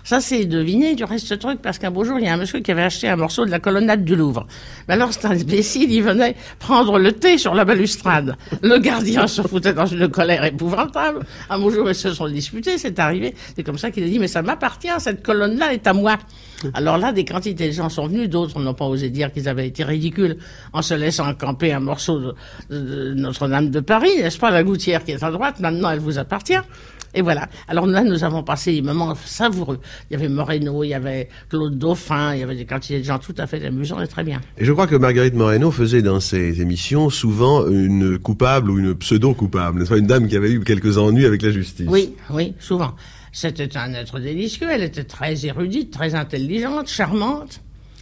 C: Ça, c'est deviné, du reste, ce truc, parce qu'un beau jour, il y a un monsieur qui avait acheté un morceau de la colonnade du Louvre. Mais alors, c'est un imbécile, il venait prendre le thé sur la balustrade. Le gardien se foutait dans une colère épouvantable. Un beau jour, ils se sont disputés, c'est arrivé. C'est comme ça qu'il a dit, mais ça m'appartient, cette colonne-là est à moi. Alors là, des quantités de gens sont venus, d'autres n'ont pas osé dire qu'ils avaient été ridicules en se laissant camper un morceau de, de, de Notre-Dame de Paris, n'est-ce pas, la gouttière qui est à droite, maintenant elle vous appartient. Et voilà. Alors là, nous avons passé des moments savoureux. Il y avait Moreno, il y avait Claude Dauphin, il y avait des quantités de gens tout à fait amusants et très bien.
B: Et je crois que Marguerite Moreno faisait dans ses émissions souvent une coupable ou une pseudo-coupable, n'est-ce pas, une dame qui avait eu quelques ennuis avec la justice.
C: Oui, oui, souvent. C'était un être délicieux, elle était très érudite, très intelligente, charmante.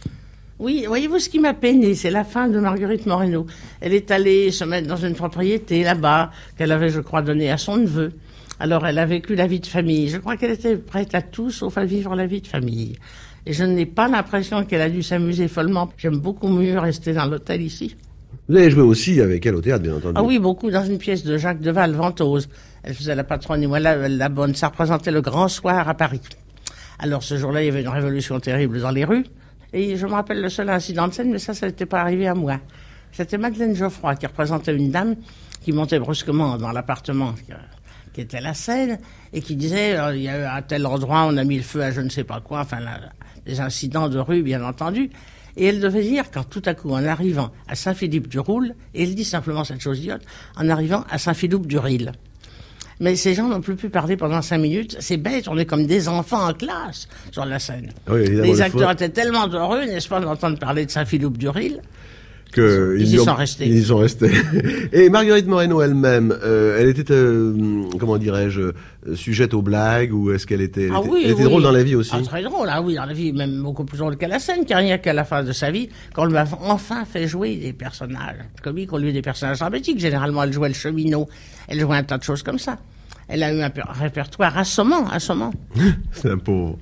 C: Oui, voyez-vous ce qui m'a peiné, c'est la fin de Marguerite Moreno. Elle est allée se mettre dans une propriété là-bas, qu'elle avait, je crois, donnée à son neveu. Alors elle a vécu la vie de famille. Je crois qu'elle était prête à tout, sauf à vivre la vie de famille. Et je n'ai pas l'impression qu'elle a dû s'amuser follement. J'aime beaucoup mieux rester dans l'hôtel ici.
B: Vous avez joué aussi avec elle au théâtre, bien entendu.
C: Ah oui, beaucoup, dans une pièce de Jacques Deval, Ventose. Elle faisait la patronne et moi la, la bonne. Ça représentait le Grand Soir à Paris. Alors ce jour-là, il y avait une révolution terrible dans les rues. Et je me rappelle le seul incident de scène, mais ça, ça n'était pas arrivé à moi. C'était Madeleine Geoffroy qui représentait une dame qui montait brusquement dans l'appartement qui, qui était la scène et qui disait, euh, il y a eu à tel endroit, on a mis le feu à je ne sais pas quoi, enfin, là, des incidents de rue, bien entendu. Et elle devait dire, quand tout à coup, en arrivant à Saint-Philippe-du-Roule, et elle dit simplement cette chose idiote, en arrivant à Saint-Philippe-du-Ril. Mais ces gens n'ont plus pu parler pendant cinq minutes. C'est bête, on est comme des enfants en classe sur la scène.
B: Oui,
C: les acteurs faut... étaient tellement heureux, n'est-ce pas, d'entendre parler de Saint-Philippe-du-Ril.
B: Que
C: ils, ils y ont, sont restés.
B: Ils y sont restés. Et Marguerite Moreno elle-même, euh, elle était, euh, comment dirais-je, sujette aux blagues, ou est-ce qu'elle était, elle
C: ah
B: était,
C: oui,
B: elle était
C: oui.
B: drôle dans la vie aussi?
C: Ah, très drôle, ah oui, dans la vie, même beaucoup plus drôle qu'à la scène, car rien qu'à la fin de sa vie, quand on lui a enfin fait jouer des personnages comiques, au lieu des personnages dramatiques. Généralement, elle jouait le cheminot, elle jouait un tas de choses comme ça. Elle a eu un répertoire assommant, assommant.
B: C'est un pauvre.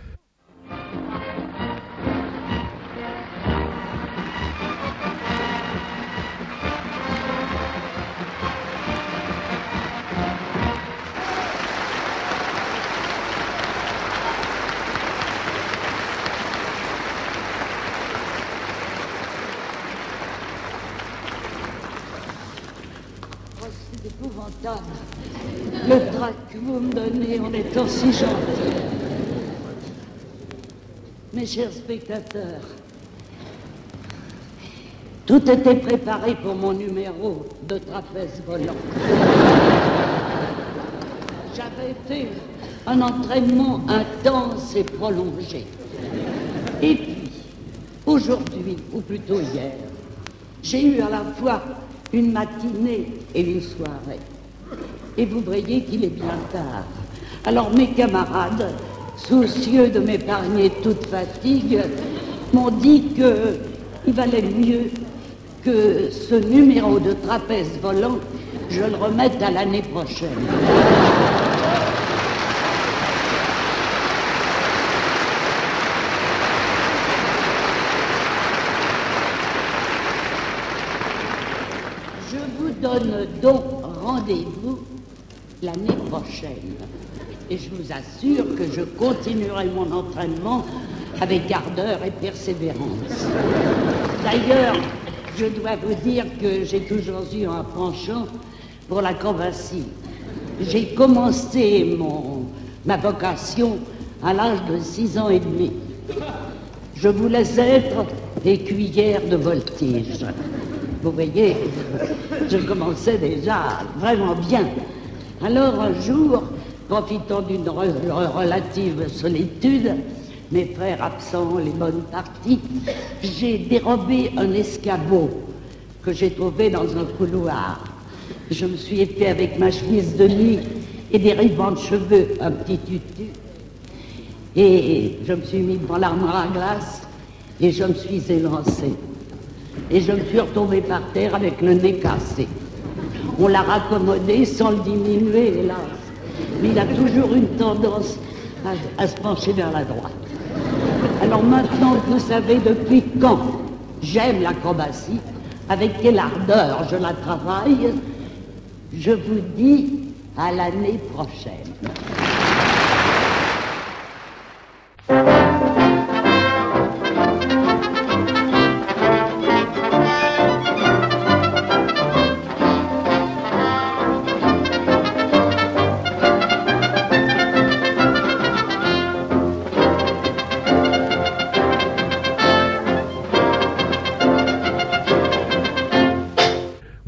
G: C'est épouvantable. Le trac que vous me donnez en étant si gentil. Mes chers spectateurs, tout était préparé pour mon numéro de trapèze volant. J'avais fait un entraînement intense et prolongé. Et puis, aujourd'hui, ou plutôt hier, j'ai eu à la fois une matinée et une soirée. Et vous voyez qu'il est bien tard. Alors mes camarades, soucieux de m'épargner toute fatigue, m'ont dit qu'il valait mieux que ce numéro de trapèze volant, je le remette à l'année prochaine. Je vous donne donc rendez-vous l'année prochaine. Et je vous assure que je continuerai mon entraînement avec ardeur et persévérance. D'ailleurs, je dois vous dire que j'ai toujours eu un penchant pour l'acrobatie. J'ai commencé mon, ma vocation à l'âge de six ans et demi. Je voulais être écuyère de voltige. Vous voyez, je commençais déjà vraiment bien. Alors un jour, profitant d'une re- relative solitude, mes frères absents, les bonnes parties, j'ai dérobé un escabeau que j'ai trouvé dans un couloir. Je me suis fait avec ma chemise de nuit et des rubans de cheveux, un petit tutu. Et je me suis mis devant l'armoire à glace et je me suis élancé. Et je me suis retombé par terre avec le nez cassé. On l'a raccommodé sans le diminuer, hélas. Mais il a toujours une tendance à, à se pencher vers la droite. Alors maintenant que vous savez depuis quand j'aime l'acrobatie, avec quelle ardeur je la travaille, je vous dis à l'année prochaine.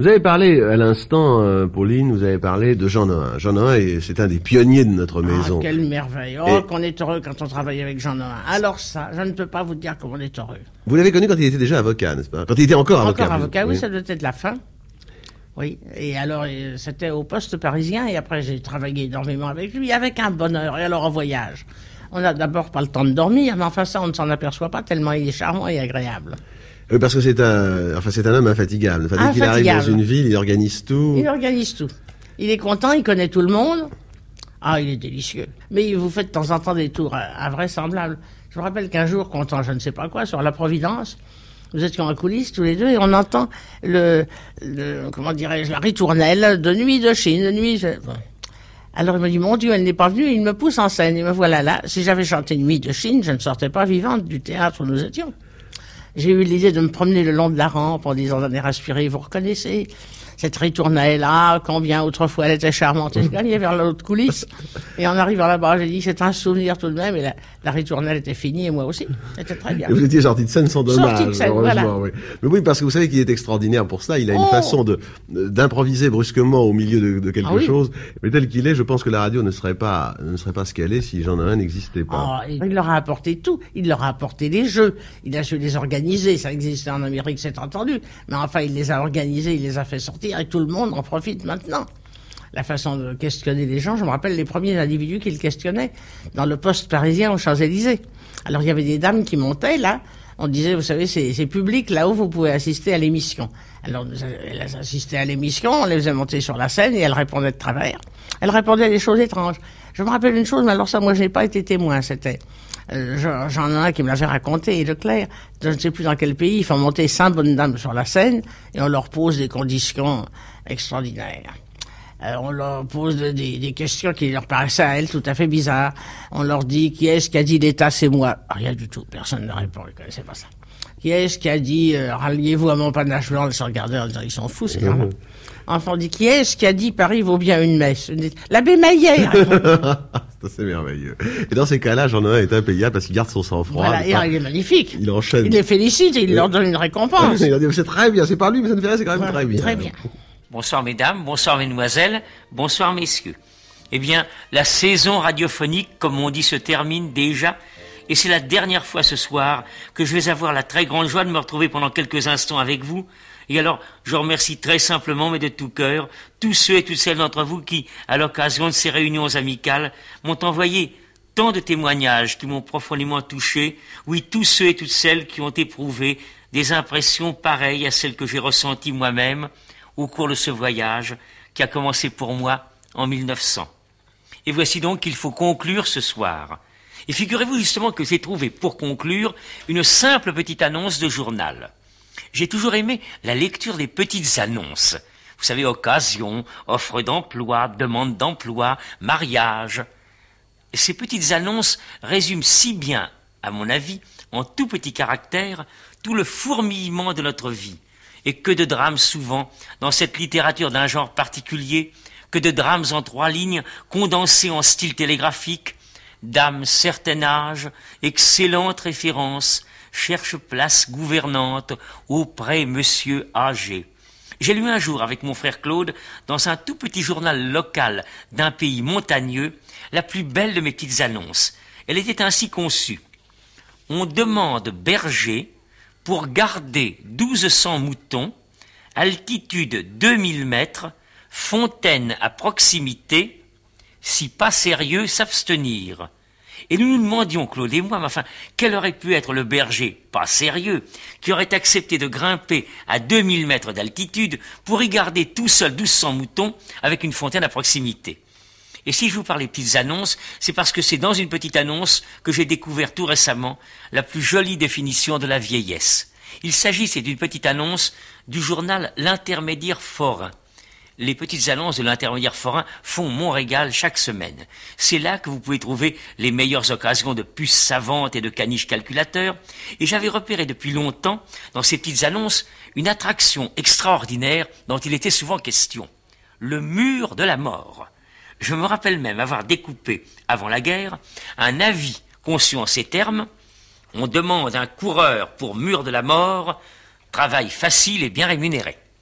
B: Vous avez parlé à l'instant, euh, Pauline, vous avez parlé de Jean Nohain. Jean Nohain, est, c'est un des pionniers de notre maison.
C: Ah, quelle merveille. Oh, et... qu'on est heureux quand on travaille avec Jean Nohain. Alors ça, je ne peux pas vous dire comment on est heureux.
B: Vous l'avez connu quand il était déjà avocat, n'est-ce pas? Quand il était encore,
C: encore
B: avocat.
C: Encore avocat, oui,
B: oui,
C: ça doit être la fin. Oui, et alors c'était au Poste parisien, et après j'ai travaillé énormément avec lui, avec un bonheur, et alors en voyage. On n'a d'abord pas le temps de dormir, mais enfin ça on ne s'en aperçoit pas tellement il est charmant et agréable.
B: Oui, parce que c'est un, enfin c'est un homme infatigable. Enfin, dès qu'il arrive dans une ville, il organise tout.
C: Il organise tout. Il est content, il connaît tout le monde. Ah, il est délicieux. Mais il vous fait de temps en temps des tours invraisemblables. Je me rappelle qu'un jour, quand je ne sais pas quoi, sur la Providence, nous étions en coulisses tous les deux et on entend le, le comment dirais-je, la ritournelle de Nuit de Chine, de nuit. Bon. Alors il me dit, mon Dieu, elle n'est pas venue, il me pousse en scène et me voilà là. Si j'avais chanté Nuit de Chine, je ne sortais pas vivante du théâtre où nous étions. J'ai eu l'idée de me promener le long de la rampe en disant d'un air aspiré, vous reconnaissez cette ritournelle-là, combien autrefois elle était charmante. Et je gagnais vers l'autre coulisse. Et en arrivant là-bas, j'ai dit, c'est un souvenir tout de même. Et la, la ritournelle était finie et moi aussi. C'était très bien.
B: Et vous étiez sorti de scène sans dommage.
C: Sorti de scène, voilà.
B: Oui. Mais oui, parce que vous savez qu'il est extraordinaire pour ça. Il a une oh. façon de, d'improviser brusquement au milieu de, de quelque ah, oui. chose. Mais tel qu'il est, je pense que la radio ne serait pas, ne serait pas ce qu'elle est si Jean Nohain n'existait pas.
C: Oh, il leur a apporté tout. Il leur a apporté les jeux. Il a su les organiser. Ça existait en Amérique, c'est entendu. Mais enfin, il les a organisés, il les a fait sortir. Et tout le monde en profite maintenant. La façon de questionner les gens, je me rappelle les premiers individus qu'il questionnait dans le Poste parisien aux Champs-Élysées. Alors il y avait des dames qui montaient là, on disait, vous savez, c'est, c'est public, là-haut vous pouvez assister à l'émission. Alors elles assistaient à l'émission, on les faisait monter sur la scène et elles répondaient de travers. Elles répondaient à des choses étranges. Je me rappelle une chose, mais alors ça moi je n'ai pas été témoin, c'était... Euh, j'en ai un qui me l'avait raconté, et Leclerc, je ne sais plus dans quel pays, ils font monter cinq bonnes dames sur la scène et on leur pose des conditions extraordinaires. Euh, on leur pose des, des questions qui leur paraissaient à elles tout à fait bizarres. On leur dit, qui est-ce qui a dit l'État, c'est moi? Rien du tout, personne ne répond, ils ne connaissaient pas ça. Qui est-ce qui a dit, euh, ralliez-vous à mon panache blanc? Ils se regardaient en disant, ils sont fous, c'est mmh. Enfin, on dit, qui est-ce qui a dit Paris vaut bien une messe? L'abbé Maillet.
B: C'est merveilleux. Et dans ces cas-là, Jean Nohain est impayable parce qu'il garde son sang-froid.
C: Voilà, et il est magnifique.
B: Il enchaîne.
C: Il les félicite et il oui. leur donne une récompense.
B: Il leur dit, c'est très bien, c'est pas lui, mais ça ne fait rien, c'est quand même voilà, très bien.
C: Très bien.
H: Bonsoir mesdames, bonsoir mesdemoiselles, bonsoir messieurs. Eh bien, la saison radiophonique, comme on dit, se termine déjà. Et c'est la dernière fois ce soir que je vais avoir la très grande joie de me retrouver pendant quelques instants avec vous. Et alors, je remercie très simplement, mais de tout cœur, tous ceux et toutes celles d'entre vous qui, à l'occasion de ces réunions amicales, m'ont envoyé tant de témoignages qui m'ont profondément touché. Oui, tous ceux et toutes celles qui ont éprouvé des impressions pareilles à celles que j'ai ressenties moi-même au cours de ce voyage qui a commencé pour moi en mille neuf cents. Et voici donc qu'il faut conclure ce soir. Et figurez-vous justement que j'ai trouvé, pour conclure, une simple petite annonce de journal. J'ai toujours aimé la lecture des petites annonces. Vous savez, occasion, offre d'emploi, demande d'emploi, mariage. Ces petites annonces résument si bien, à mon avis, en tout petit caractère, tout le fourmillement de notre vie. Et que de drames souvent, dans cette littérature d'un genre particulier, que de drames en trois lignes, condensés en style télégraphique. Dame certain âge, excellente référence, cherche place gouvernante auprès monsieur âgé. J'ai lu un jour avec mon frère Claude, dans un tout petit journal local d'un pays montagneux, la plus belle de mes petites annonces. Elle était ainsi conçue. On demande berger pour garder douze cents moutons, altitude deux mille mètres, fontaine à proximité, si pas sérieux, s'abstenir. Et nous nous demandions, Claude et moi, mais enfin, quel aurait pu être le berger, pas sérieux, qui aurait accepté de grimper à deux mille mètres d'altitude pour y garder tout seul douze cents moutons avec une fontaine à proximité. Et si je vous parle des petites annonces, c'est parce que c'est dans une petite annonce que j'ai découvert tout récemment la plus jolie définition de la vieillesse. Il s'agissait d'une petite annonce du journal L'Intermédiaire Forain. Les petites annonces de l'Intermédiaire Forain font mon régal chaque semaine. C'est là que vous pouvez trouver les meilleures occasions de puces savantes et de caniches calculateurs. Et j'avais repéré depuis longtemps, dans ces petites annonces, une attraction extraordinaire dont il était souvent question. Le mur de la mort. Je me rappelle même avoir découpé, avant la guerre, un avis conçu en ces termes. On demande un coureur pour mur de la mort, travail facile et bien rémunéré.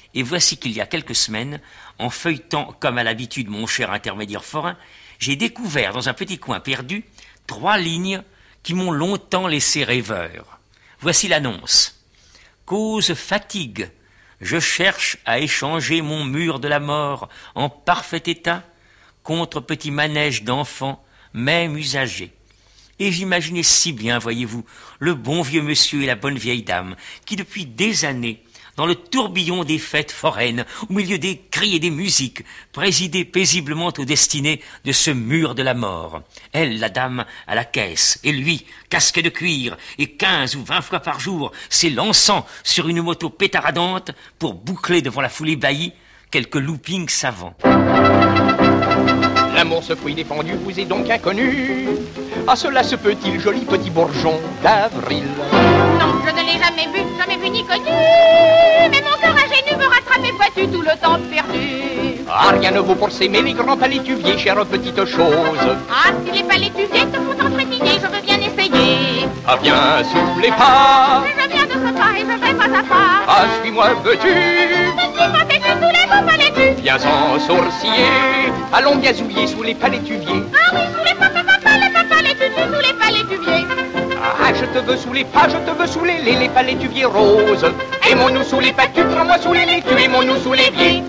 H: Et voici qu'il y a quelques semaines, en feuilletant comme à l'habitude mon cher intermédiaire forain, j'ai découvert dans un petit coin perdu trois lignes qui m'ont longtemps laissé rêveur. Voici l'annonce. Cause fatigue. Je cherche à échanger mon mur de la mort en parfait état contre petit manège d'enfants, même usagé. Et j'imaginais si bien, voyez-vous, le bon vieux monsieur et la bonne vieille dame, qui depuis des années, dans le tourbillon des fêtes foraines, au milieu des cris et des musiques, présidaient paisiblement aux destinées de ce mur de la mort. Elle, la dame, à la caisse, et lui, casque de cuir, et quinze ou vingt fois par jour, s'élançant sur une moto pétaradante pour boucler devant la foule ébahie quelques loopings savants.
I: L'amour, ce fruit défendu, vous est donc inconnu. À cela se peut-il, joli petit bourgeon d'avril?
F: Non, je ne l'ai jamais vu, jamais vu ni connu. Mais mon cœur ingénu me rattrape battu tout le temps perdu.
I: Ah, rien ne vaut pour s'aimer les grands palétuviers, chère petite chose.
F: Ah, si les palétuviers te font entretiller, je veux bien essayer.
I: Ah, viens sous les pas.
F: Je viens de ce pas et je vais pas à pas.
I: Ah, suis-moi, veux-tu?
F: Je suis pas têtu sous les beaux palétus.
I: Viens sans sourciller, allons gazouiller sous les palétuviers.
F: Ah oui, sous les papas, les papas, les tutus, sous les palétuviers.
I: Ah, je te veux sous les pas, je te veux sous les lait, les palétuviers roses. Aimons-nous sous les patus, prends-moi sous les laitues, aimons-nous sous les pieds.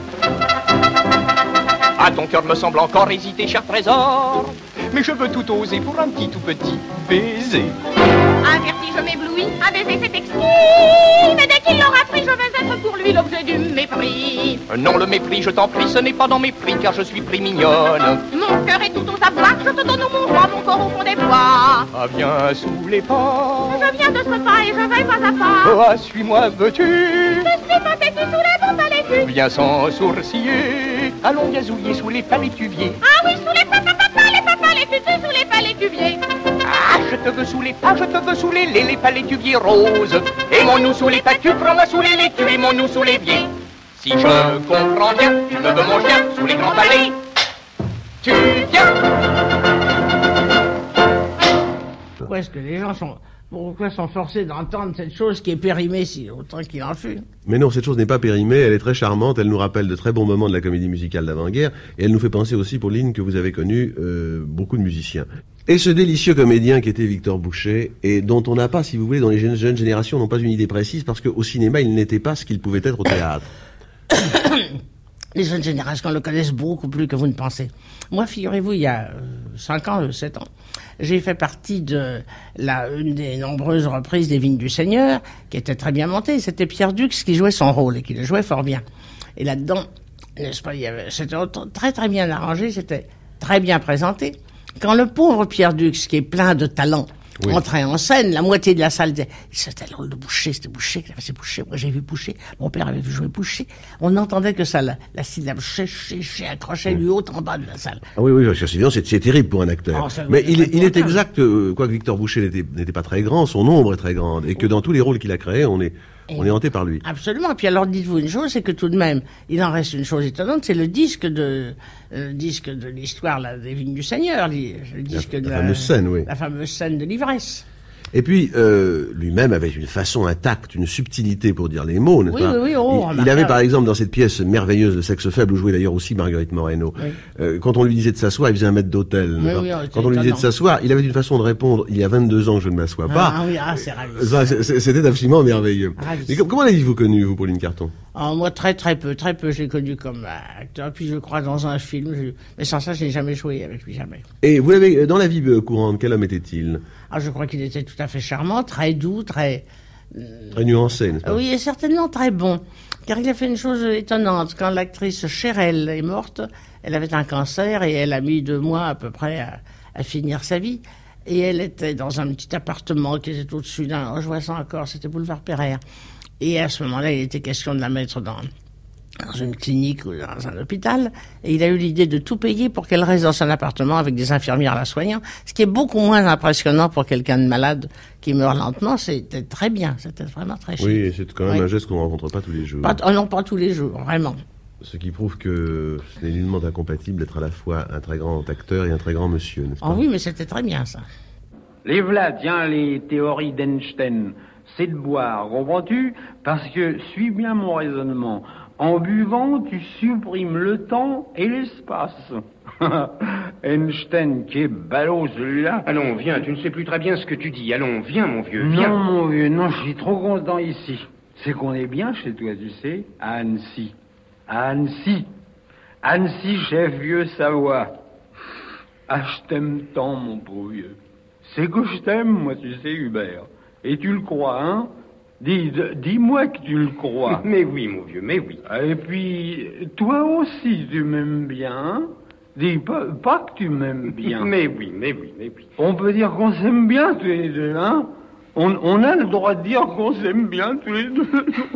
I: Ah, ton cœur me semble encore hésiter, cher trésor. Mais je veux tout oser pour un petit tout petit baiser.
F: Un vertige m'éblouit, un baiser c'est exquis. Mais dès qu'il l'aura pris, je vais être pour lui l'objet du mépris.
I: Non, le mépris, je t'en prie, ce n'est pas dans mes prix, car je suis pris mignonne.
F: Mon cœur est tout aux abois, je te donne mon roi, mon corps au fond des bois.
I: Ah, viens sous les pas.
F: Je viens de ce pas et je vais pas à pas.
I: Ah, suis-moi, veux-tu?
F: Je suis pas têtu sous les bons palétus.
I: Viens sans sourciller, allons gazouiller sous les palétuviers.
F: Ah oui, sous les papas, papas, les papas, les tutus, sous les palétuviers.
I: Ah, je te veux sous les pas, je te veux sous les lait, les palétuviers roses. Aimons-nous sous les patus, prends-moi sous les laitues, aimons-nous sous les biais. Si je comprends bien, tu me veux mon chien sous les grands palais. Tu viens.
C: Pourquoi est-ce que les gens sont... Pourquoi sont forcés d'entendre cette chose qui est périmée si longtemps qu'il en fut?
B: Mais non, cette chose n'est pas périmée, elle est très charmante, elle nous rappelle de très bons moments de la comédie musicale d'avant-guerre, et elle nous fait penser aussi, Pauline, que vous avez connu euh, beaucoup de musiciens. Et ce délicieux comédien qui était Victor Bouchet, et dont on n'a pas, si vous voulez, dans les jeunes, jeunes générations, n'ont pas une idée précise, parce qu'au cinéma, il n'était pas ce qu'il pouvait être au théâtre.
C: Les jeunes générations le connaissent beaucoup plus que vous ne pensez. Moi, figurez-vous, il y a cinq ans, sept ans, j'ai fait partie de la, une des nombreuses reprises des Vignes du Seigneur, qui était très bien montée. C'était Pierre Dux qui jouait son rôle et qui le jouait fort bien. Et là-dedans, n'est-ce pas, il y avait, c'était très très bien arrangé, c'était très bien présenté. Quand le pauvre Pierre Dux, qui est plein de talent, oui, entrait en scène, la moitié de la salle disait « C'était le rôle de Boucher, c'était Boucher, c'est Boucher, moi j'ai vu Boucher, mon père avait vu jouer Boucher. » On n'entendait que ça, la, la syllabe « ché, ché, ché » accrochait lui haut en bas de la salle.
B: Ah oui, oui, parce que c'est, c'est, c'est terrible pour un acteur. Oh, mais il est, il est exact, euh, quoique Victor Boucher n'était, n'était pas très grand, son ombre est très grande, et que dans tous les rôles qu'il a créés, on est... On est hanté par lui.
C: Absolument. Et puis alors, dites-vous une chose, c'est que tout de même, il en reste une chose étonnante, c'est le disque de, le disque de l'histoire là, des Vignes du Seigneur, le disque
B: la,
C: de
B: la,
C: la
B: fameuse scène, oui.
C: La fameuse scène de l'ivresse.
B: Et puis, euh, lui-même avait une façon intacte, une subtilité pour dire les mots, n'est-ce
C: oui,
B: pas?
C: Oui, oui, oh,
B: il, il avait, par exemple, dans cette pièce merveilleuse de Sexe faible, où jouait d'ailleurs aussi Marguerite Moreno, oui. euh, quand on lui disait de s'asseoir, il faisait un maître d'hôtel. Oui, oui, quand on lui disait de s'asseoir, il avait une façon de répondre, il y a vingt-deux ans que je ne m'assois
C: ah,
B: pas.
C: Ah oui, ah, c'est ravissant.
B: C'était absolument merveilleux. Et comment l'avez-vous connu, vous, Pauline Carton?
C: Oh, moi, très très peu, très peu, j'ai connu comme acteur, puis je crois dans un film, je... mais sans ça, je n'ai jamais joué avec lui, jamais.
B: Et vous l'avez, dans la vie courante, quel homme était-il?
C: Ah, je crois qu'il était tout à fait charmant, très doux, très...
B: Très nuancé, n'est-ce pas?
C: Oui, et certainement très bon, car il a fait une chose étonnante. Quand l'actrice Cherel est morte, elle avait un cancer et elle a mis deux mois à peu près à, à finir sa vie. Et elle était dans un petit appartement qui était au-dessus d'un... Je vois ça encore, c'était boulevard Pereire. Et à ce moment-là, il était question de la mettre dans, dans une clinique ou dans un hôpital. Et il a eu l'idée de tout payer pour qu'elle reste dans son appartement avec des infirmières la soignant. Ce qui est beaucoup moins impressionnant pour quelqu'un de malade qui meurt lentement. C'était très bien. C'était vraiment très chic.
B: Oui, et c'est quand même
C: oui.
B: un geste qu'on ne rencontre pas tous les jours.
C: Pas, oh non, pas tous les jours, vraiment.
B: Ce qui prouve que ce n'est nullement incompatible d'être à la fois un très grand acteur et un très grand monsieur, n'est-ce pas?
C: Oh oui, mais c'était très bien, ça.
J: Les v'là, tiens, les théories d'Einstein. c'est de boire, comprends-tu? Parce que, suis bien mon raisonnement, en buvant, tu supprimes le temps et l'espace. Einstein, qui est ballot celui-là.
E: Allons, viens, tu ne sais plus très bien ce que tu dis. Allons, viens, mon vieux, viens.
J: Non, mon vieux, non, je suis trop content ici. C'est qu'on est bien chez toi, tu sais, à Annecy. À Annecy. Annecy, chef vieux Savoie. Ah, je t'aime tant, mon pauvre vieux. C'est que je t'aime, moi, tu sais, Hubert. Et tu le crois, hein? Dis, dis-moi que tu le crois.
E: Mais oui, mon vieux, mais oui.
J: Et puis, toi aussi, tu m'aimes bien, hein? Dis, pas, pas que tu m'aimes bien.
E: Mais oui, mais oui, mais oui.
J: On peut dire qu'on s'aime bien tous les deux, hein? On, on a le droit de dire qu'on s'aime bien tous les deux.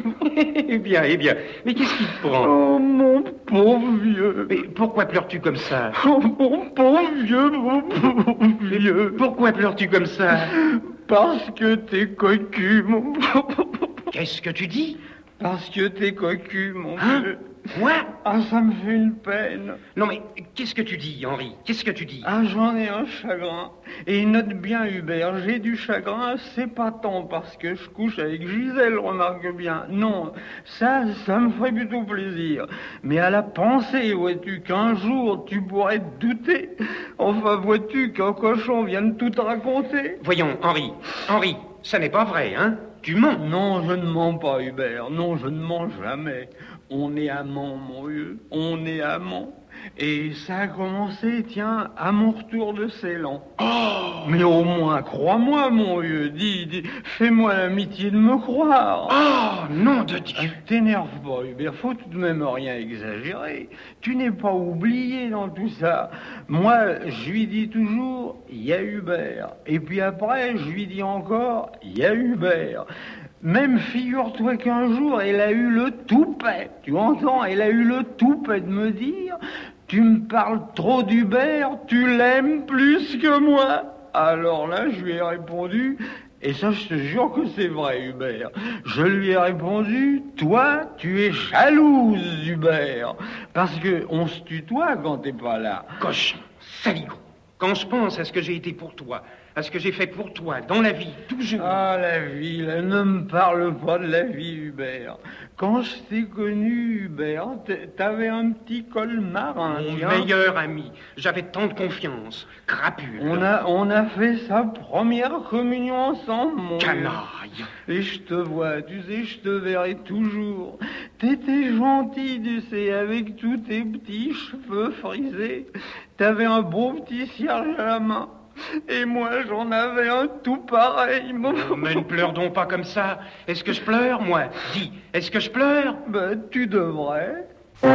E: Eh bien, eh bien. Mais qu'est-ce qui te prend?
J: Oh, mon pauvre vieux.
E: Mais pourquoi pleures-tu comme ça?
J: Oh, mon pauvre vieux, mon pauvre vieux.
E: Pourquoi pleures-tu comme ça?
J: Parce que t'es cocu, mon pauvre.
E: Qu'est-ce que tu dis?
J: Parce que t'es cocu, mon
E: hein?
J: vieux.
E: Quoi?
J: Ah, ça me fait une peine.
E: Non, mais qu'est-ce que tu dis, Henri? Qu'est-ce que tu dis?
J: Ah, j'en ai un chagrin. Et note bien, Hubert, j'ai du chagrin, c'est pas tant parce que je couche avec Gisèle, remarque bien. Non, ça, ça me ferait plutôt plaisir. Mais à la pensée, vois-tu, qu'un jour, tu pourrais te douter. Enfin, vois-tu, qu'un cochon vienne tout te raconter.
E: Voyons, Henri, Henri, ça n'est pas vrai, hein? Tu mens.
J: Non, je ne mens pas, Hubert. Non, je ne mens jamais. On est amants, mon vieux, on est amants. Et ça a commencé, tiens, à mon retour de Ceylan.
E: Oh!
J: Mais au moins, crois-moi, mon vieux, dis, dis, fais-moi l'amitié de me croire.
E: Oh, nom de Dieu!
J: Ah, t'énerve pas, Hubert, faut tout de même rien exagérer. Tu n'es pas oublié dans tout ça. Moi, je lui dis toujours, il y a Hubert. Et puis après, je lui dis encore, il y a Hubert. Même figure-toi qu'un jour, elle a eu le toupet, tu entends, elle a eu le toupet de me dire, tu me parles trop d'Hubert, tu l'aimes plus que moi. Alors là, je lui ai répondu, et ça, je te jure que c'est vrai, Hubert. Je lui ai répondu, toi, tu es jalouse, Hubert, parce que on se tutoie quand t'es pas là.
E: Cochon, saligo, quand je pense à ce que j'ai été pour toi, à ce que j'ai fait pour toi, dans la vie, toujours.
J: Ah, la vie, là, ne me parle pas de la vie, Hubert. Quand je t'ai connu, Hubert, t'avais un petit col marin.
E: Mon
J: tiens.
E: meilleur ami, j'avais tant de confiance, crapule.
J: On a, on a fait sa première communion ensemble, mon
E: canaille.
J: Et je te vois, tu sais, je te verrai toujours. T'étais gentil, tu sais, avec tous tes petits cheveux frisés. T'avais un beau petit cierge à la main. Et moi, j'en avais un tout pareil, mon...
E: Oh, mais ne pleure donc pas comme ça. Est-ce que je pleure, moi? Dis, est-ce que je pleure?
J: Ben, tu devrais.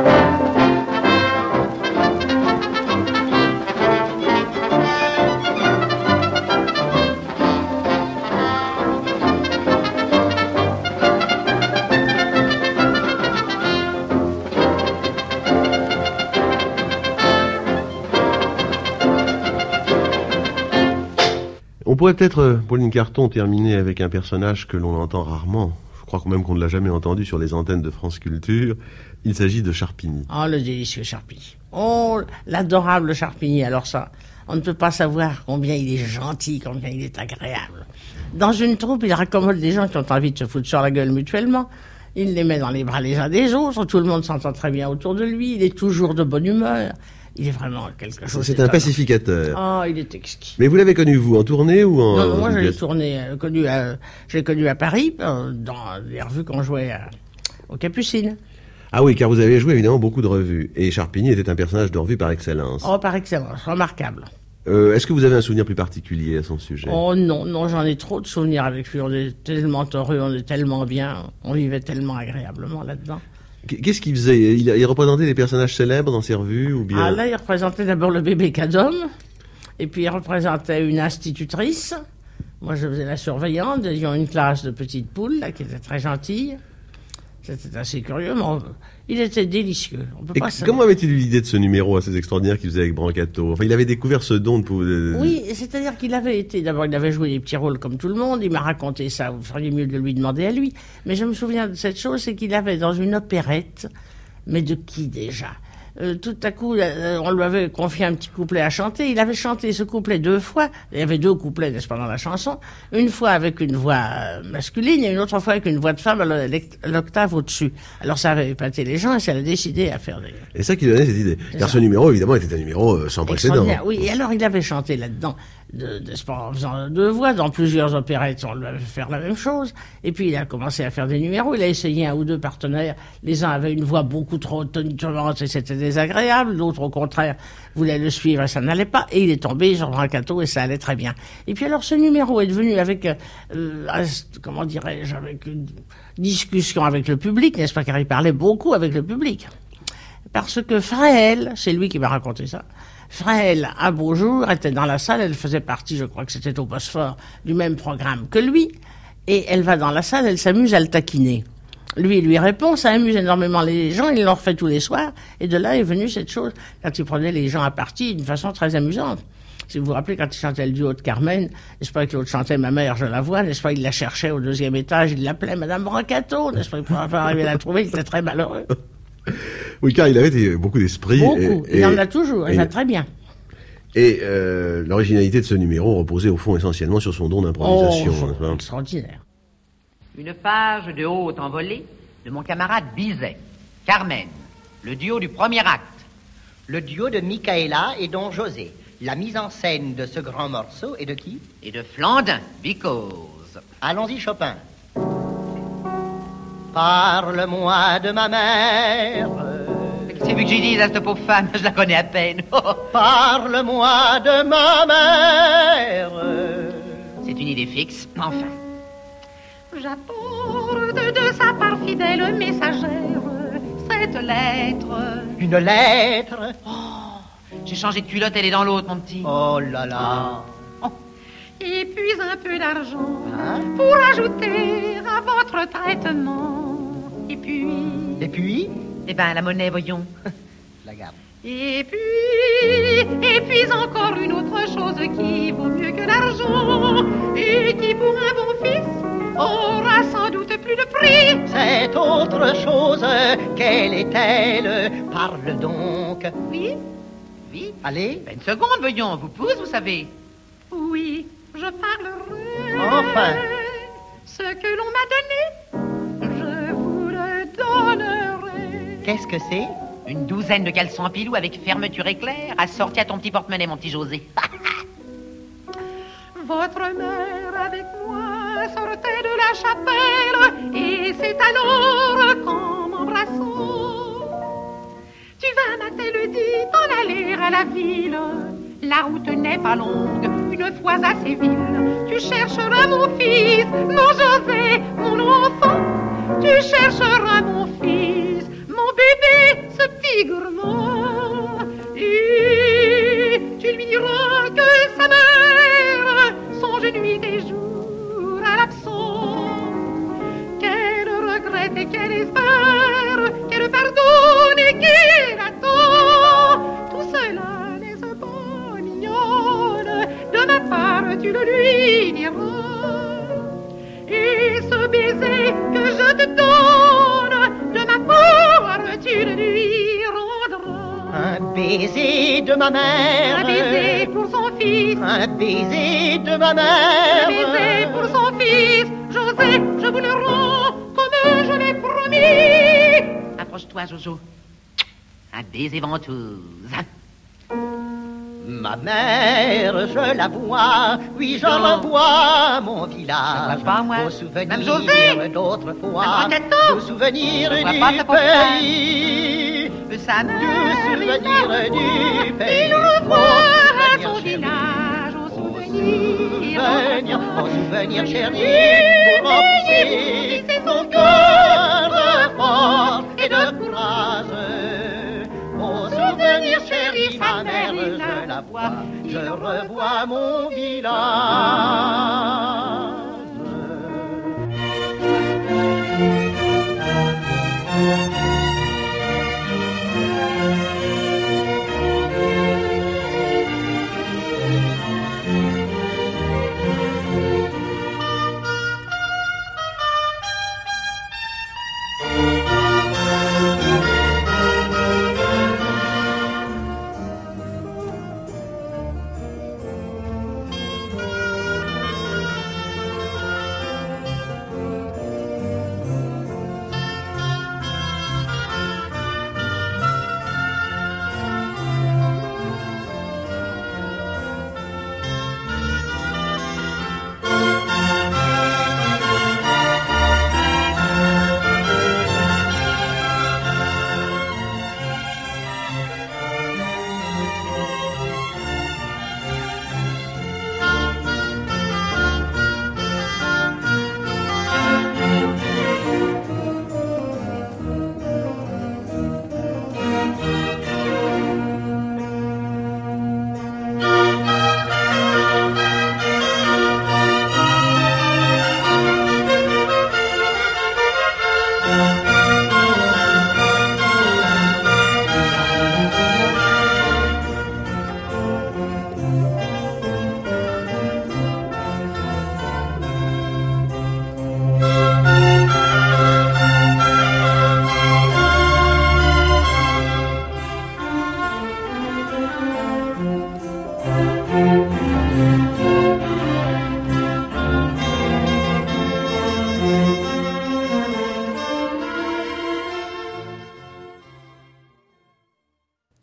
B: On pourrait peut-être, Pauline Carton, terminer avec un personnage que l'on entend rarement. Je crois même qu'on ne l'a jamais entendu sur les antennes de France Culture. Il s'agit de Charpigny.
C: Oh, le délicieux Charpigny. Oh, l'adorable Charpigny. Alors ça, on ne peut pas savoir combien il est gentil, combien il est agréable. Dans une troupe, il raccommode des gens qui ont envie de se foutre sur la gueule mutuellement. Il les met dans les bras les uns des autres. Tout le monde s'entend très bien autour de lui. Il est toujours de bonne humeur. Il est vraiment quelque chose.
B: C'est un pacificateur.
C: Oh, il est exquis.
B: Mais vous l'avez connu, vous, en tournée ou en...
C: Non, non moi, je l'ai tourné, euh, connu à, je l'ai connu à Paris, euh, dans les revues qu'on jouait à, aux Capucines.
B: Ah oui, car vous avez joué évidemment beaucoup de revues. Et Charpigny était un personnage de revue par excellence.
C: Oh, par excellence, remarquable.
B: Euh, est-ce que vous avez un souvenir plus particulier à son sujet?
C: Oh non, non, j'en ai trop de souvenirs avec lui. On est tellement heureux, on est tellement bien, on vivait tellement agréablement là-dedans.
B: Qu'est-ce qu'il faisait? il, il représentait des personnages célèbres dans ses revues ou bien...
C: Ah là, il représentait d'abord le bébé Cadom, et puis il représentait une institutrice. Moi, je faisais la surveillante. Nous avions une classe de petites poules, là, qui était très gentille. C'était assez curieux, mais on... il était délicieux. On peut
B: et
C: pas
B: comment avait-il eu l'idée de ce numéro assez extraordinaire qu'il faisait avec Brancato? Enfin, il avait découvert ce don de...
C: Oui, c'est-à-dire qu'il avait été... D'abord, il avait joué des petits rôles comme tout le monde. Il m'a raconté ça. Vous feriez mieux de lui demander à lui. Mais je me souviens de cette chose, c'est qu'il avait dans une opérette... Mais de qui déjà? euh, tout à coup, euh, on lui avait confié un petit couplet à chanter. Il avait chanté ce couplet deux fois. Il y avait deux couplets, n'est-ce pas, dans la chanson. Une fois avec une voix euh, masculine et une autre fois avec une voix de femme à l'octave au-dessus. Alors ça avait épaté les gens et ça a décidé à faire des...
B: Et ça qui donnait cette idée. Car ce numéro, évidemment, était un numéro euh, sans précédent.
C: Oui, et alors il avait chanté là-dedans, de, de, en faisant deux voix, dans plusieurs opérettes, on lui avait fait la même chose. Et puis il a commencé à faire des numéros. Il a essayé un ou deux partenaires. Les uns avaient une voix beaucoup trop tonitruante et c'était désagréable. D'autres, au contraire, voulaient le suivre et ça n'allait pas. Et il est tombé sur Brancato et ça allait très bien. Et puis alors ce numéro est devenu avec, euh, comment dirais-je, avec une discussion avec le public, n'est-ce pas, car il parlait beaucoup avec le public. Parce que Fréhel, c'est lui qui m'a raconté ça, Fréhel, un beau jour, était dans la salle, elle faisait partie, je crois que c'était au Bosphore, du même programme que lui, et elle va dans la salle, elle s'amuse à le taquiner. Lui, il lui répond, ça amuse énormément les gens, il l'en refait tous les soirs, et de là est venue cette chose, quand il prenait les gens à partie d'une façon très amusante. Si vous vous rappelez, quand il chantait le duo de Carmen, n'est-ce pas que l'autre chantait « Ma mère, je la vois », n'est-ce pas, il la cherchait au deuxième étage, il l'appelait « Madame Brancato », n'est-ce pas, il pouvait pas arriver à la trouver, il était très malheureux.
B: Oui, car il avait beaucoup d'esprit.
C: Beaucoup,
B: et,
C: il en
B: et,
C: a toujours, il
B: et,
C: va très bien.
B: Et euh, l'originalité de ce numéro reposait au fond essentiellement sur son don d'improvisation.
C: Oh, extraordinaire.
K: Une page de haute envolée de mon camarade Bizet. Carmen, le duo du premier acte.
L: Le duo de Michaela et Don José. La mise en scène de ce grand morceau est de qui?
K: Et de Flandin, because.
L: Allons-y, Chopin. Parle-moi de ma mère.
K: C'est vu que j'ai dit à cette pauvre femme, je la connais à peine.
L: Parle-moi de ma mère.
K: C'est une idée fixe, enfin.
F: J'apporte de sa part fidèle messagère cette lettre.
L: Une lettre?
K: Oh, j'ai changé de culotte, elle est dans l'autre, mon petit.
L: Oh là là.
F: Oh. Et puis un peu d'argent
L: hein?
F: Pour ajouter à votre traitement. Et puis...
L: Et puis?
K: Eh ben, la monnaie, voyons.
L: La garde.
F: Et puis... Et puis encore une autre chose qui vaut mieux que l'argent et qui pour un bon fils aura sans doute plus de prix.
L: Cette autre chose, quelle est-elle? Parle donc.
F: Oui?
K: Oui?
L: Allez.
K: Ben, une seconde, voyons. Vous pousse, vous savez.
F: Oui, je parlerai.
L: Enfin.
F: Ce que l'on m'a donné, je vous le donnerai.
L: Qu'est-ce que c'est?
K: Une douzaine de caleçons à pilou avec fermeture éclair, assorti à ton petit porte-monnaie, mon petit José.
F: Votre mère avec moi sortait de la chapelle, et c'est alors qu'en m'embrassant, tu vas, m'a-t-elle dit, t'en aller à la ville. La route n'est pas longue, une fois à Séville. Tu chercheras mon fils, mon José, mon enfant. Tu chercheras mon fils, mon bébé, ce petit gourmand. Et tu lui diras que sa mère songe nuit et jour à l'absent. Qu'elle regrette et qu'elle espère, qu'elle pardonne et qu'elle attend. Tout cela n'est pas mignonne, de ma part tu le lui diras. Et ce baiser que je te donne, de ma part tu le lui rendras.
L: Un baiser de ma mère.
F: Un baiser pour son fils.
L: Un baiser de ma mère.
F: Un baiser pour son fils. José, je vous le rends comme je l'ai promis.
K: Approche-toi, Jojo. Un baiser ventouse.
L: Ma mère, je la vois, oui, je la vois, mon village.
K: Je vois pas, moi.
L: Vos souvenirs
K: Même José.
L: d'autrefois,
K: Même
L: vos souvenirs
K: je
L: du
K: vois pas,
L: pays,
K: sa
L: du
K: mère,
L: souvenir du pays.
F: Il revoit
L: Vos
F: son
L: souvenirs
F: village, au souvenir,
L: souvenirs, vos souvenirs chéris, pour remplir son cœur de force et de courage. Vos souvenirs chéris, ma mère, je la vois, je revois mon village.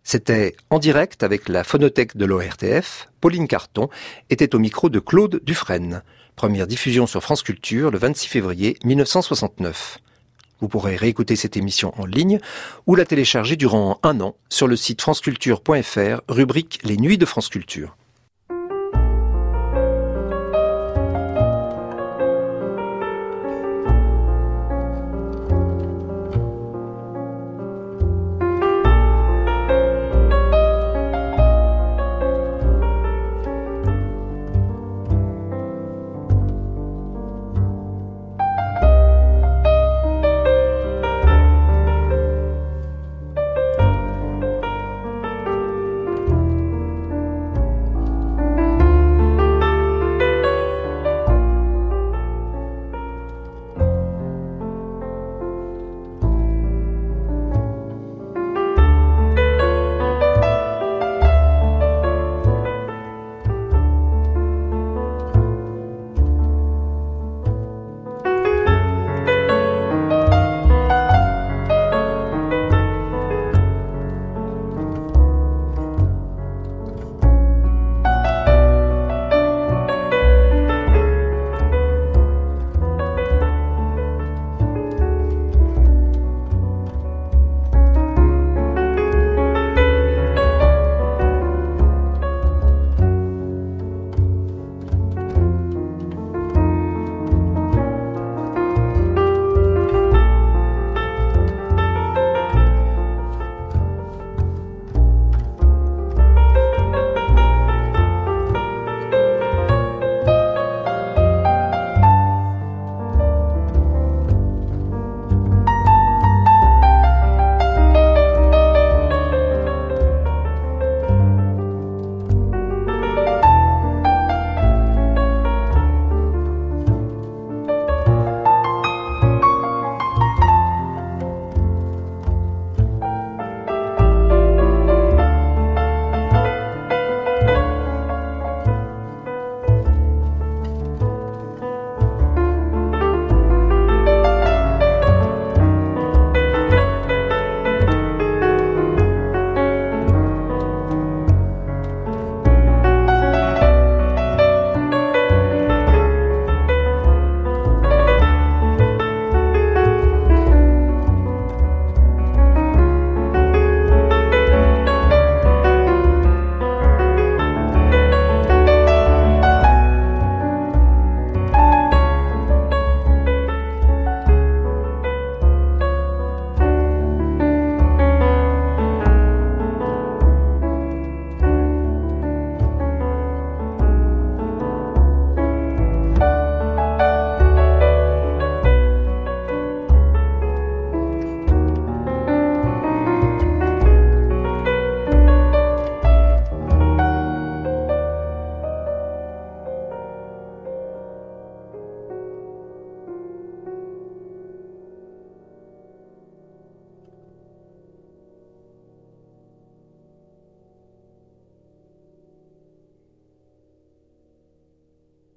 A: C'était en direct avec la phonothèque de l'O R T F. Pauline Carton était au micro de Claude Dufresne. Première diffusion sur France Culture le vingt-six février mille neuf cent soixante-neuf. Vous pourrez réécouter cette émission en ligne ou la télécharger durant un an sur le site franceculture point f r, rubrique Les Nuits de France Culture.